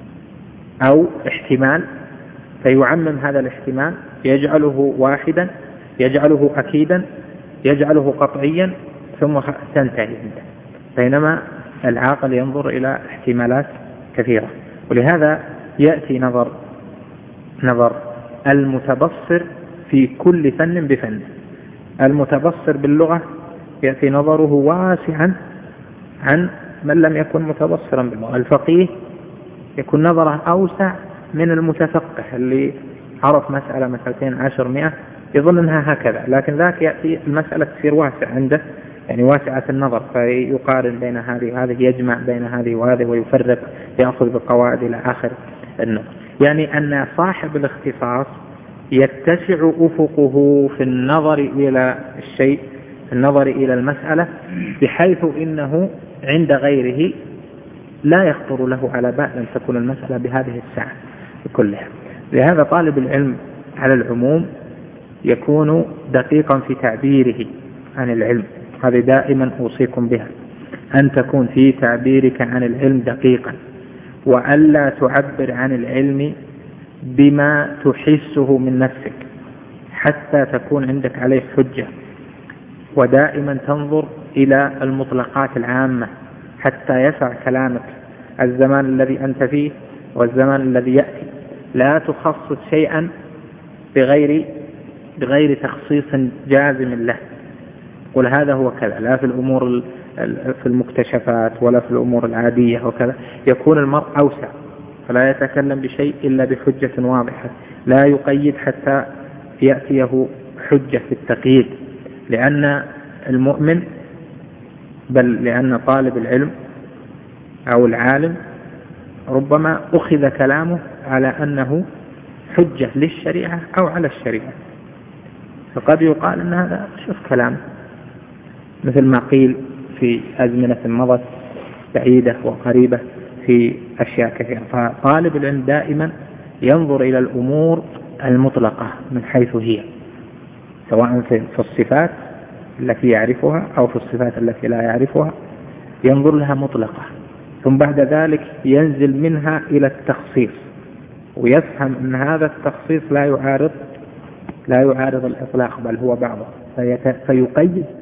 أو احتمال فيعمم هذا الاحتمال، يجعله واحدا، يجعله أكيدا، يجعله قطعيا، ثم تنتهي عنده. بينما العاقل ينظر إلى احتمالات كثيرة. ولهذا يأتي نظر المتبصر في كل فن بفن. المتبصر باللغة يأتي نظره واسعا عن من لم يكن متبصرا باللغة. الفقيه يكون نظره أوسع من المتفقه اللي عرف مسألة مسألتين 100 يظن أنها هكذا، لكن ذاك يأتي المسألة تصير واسع عنده، يعني واسعة النظر، فيقارن بين هذه وهذه، يجمع بين هذه وهذه ويفرق، يأخذ بالقواعد إلى آخر النظر. يعني أن صاحب الاختصاص يتسع أفقه في النظر إلى الشيء، في النظر إلى المسألة، بحيث إنه عند غيره لا يخطر له على بال أن تكون المسألة بهذه السعة كلها. لهذا طالب العلم على العموم يكون دقيقا في تعبيره عن العلم. هذا دائما أوصيكم بها، أن تكون في تعبيرك عن العلم دقيقا، وألا تعبر عن العلم بما تحسه من نفسك حتى تكون عندك عليه حجة. ودائما تنظر إلى المطلقات العامة حتى يسع كلامك الزمان الذي أنت فيه والزمان الذي يأتي. لا تخصص شيئا بغير تخصيص جازم له. قل هذا هو كذا، لا في الأمور في المكتشفات ولا في الأمور العادية وكذا. يكون المرء أوسع، فلا يتكلم بشيء إلا بحجة واضحة، لا يقيد حتى يأتيه حجة في التقييد. لأن المؤمن، بل لأن طالب العلم أو العالم ربما أخذ كلامه على أنه حجة للشريعة أو على الشريعة، فقد يقال أن هذا شوف كلام، مثل ما قيل في أزمنة مضت بعيدة وقريبة في أشياء كثيرة. فطالب العلم دائما ينظر إلى الأمور المطلقة من حيث هي، سواء في الصفات التي يعرفها أو في الصفات التي لا يعرفها، ينظر لها مطلقة، ثم بعد ذلك ينزل منها إلى التخصيص، ويفهم أن هذا التخصيص لا يعارض الإطلاق، بل هو بعضه، فيقيد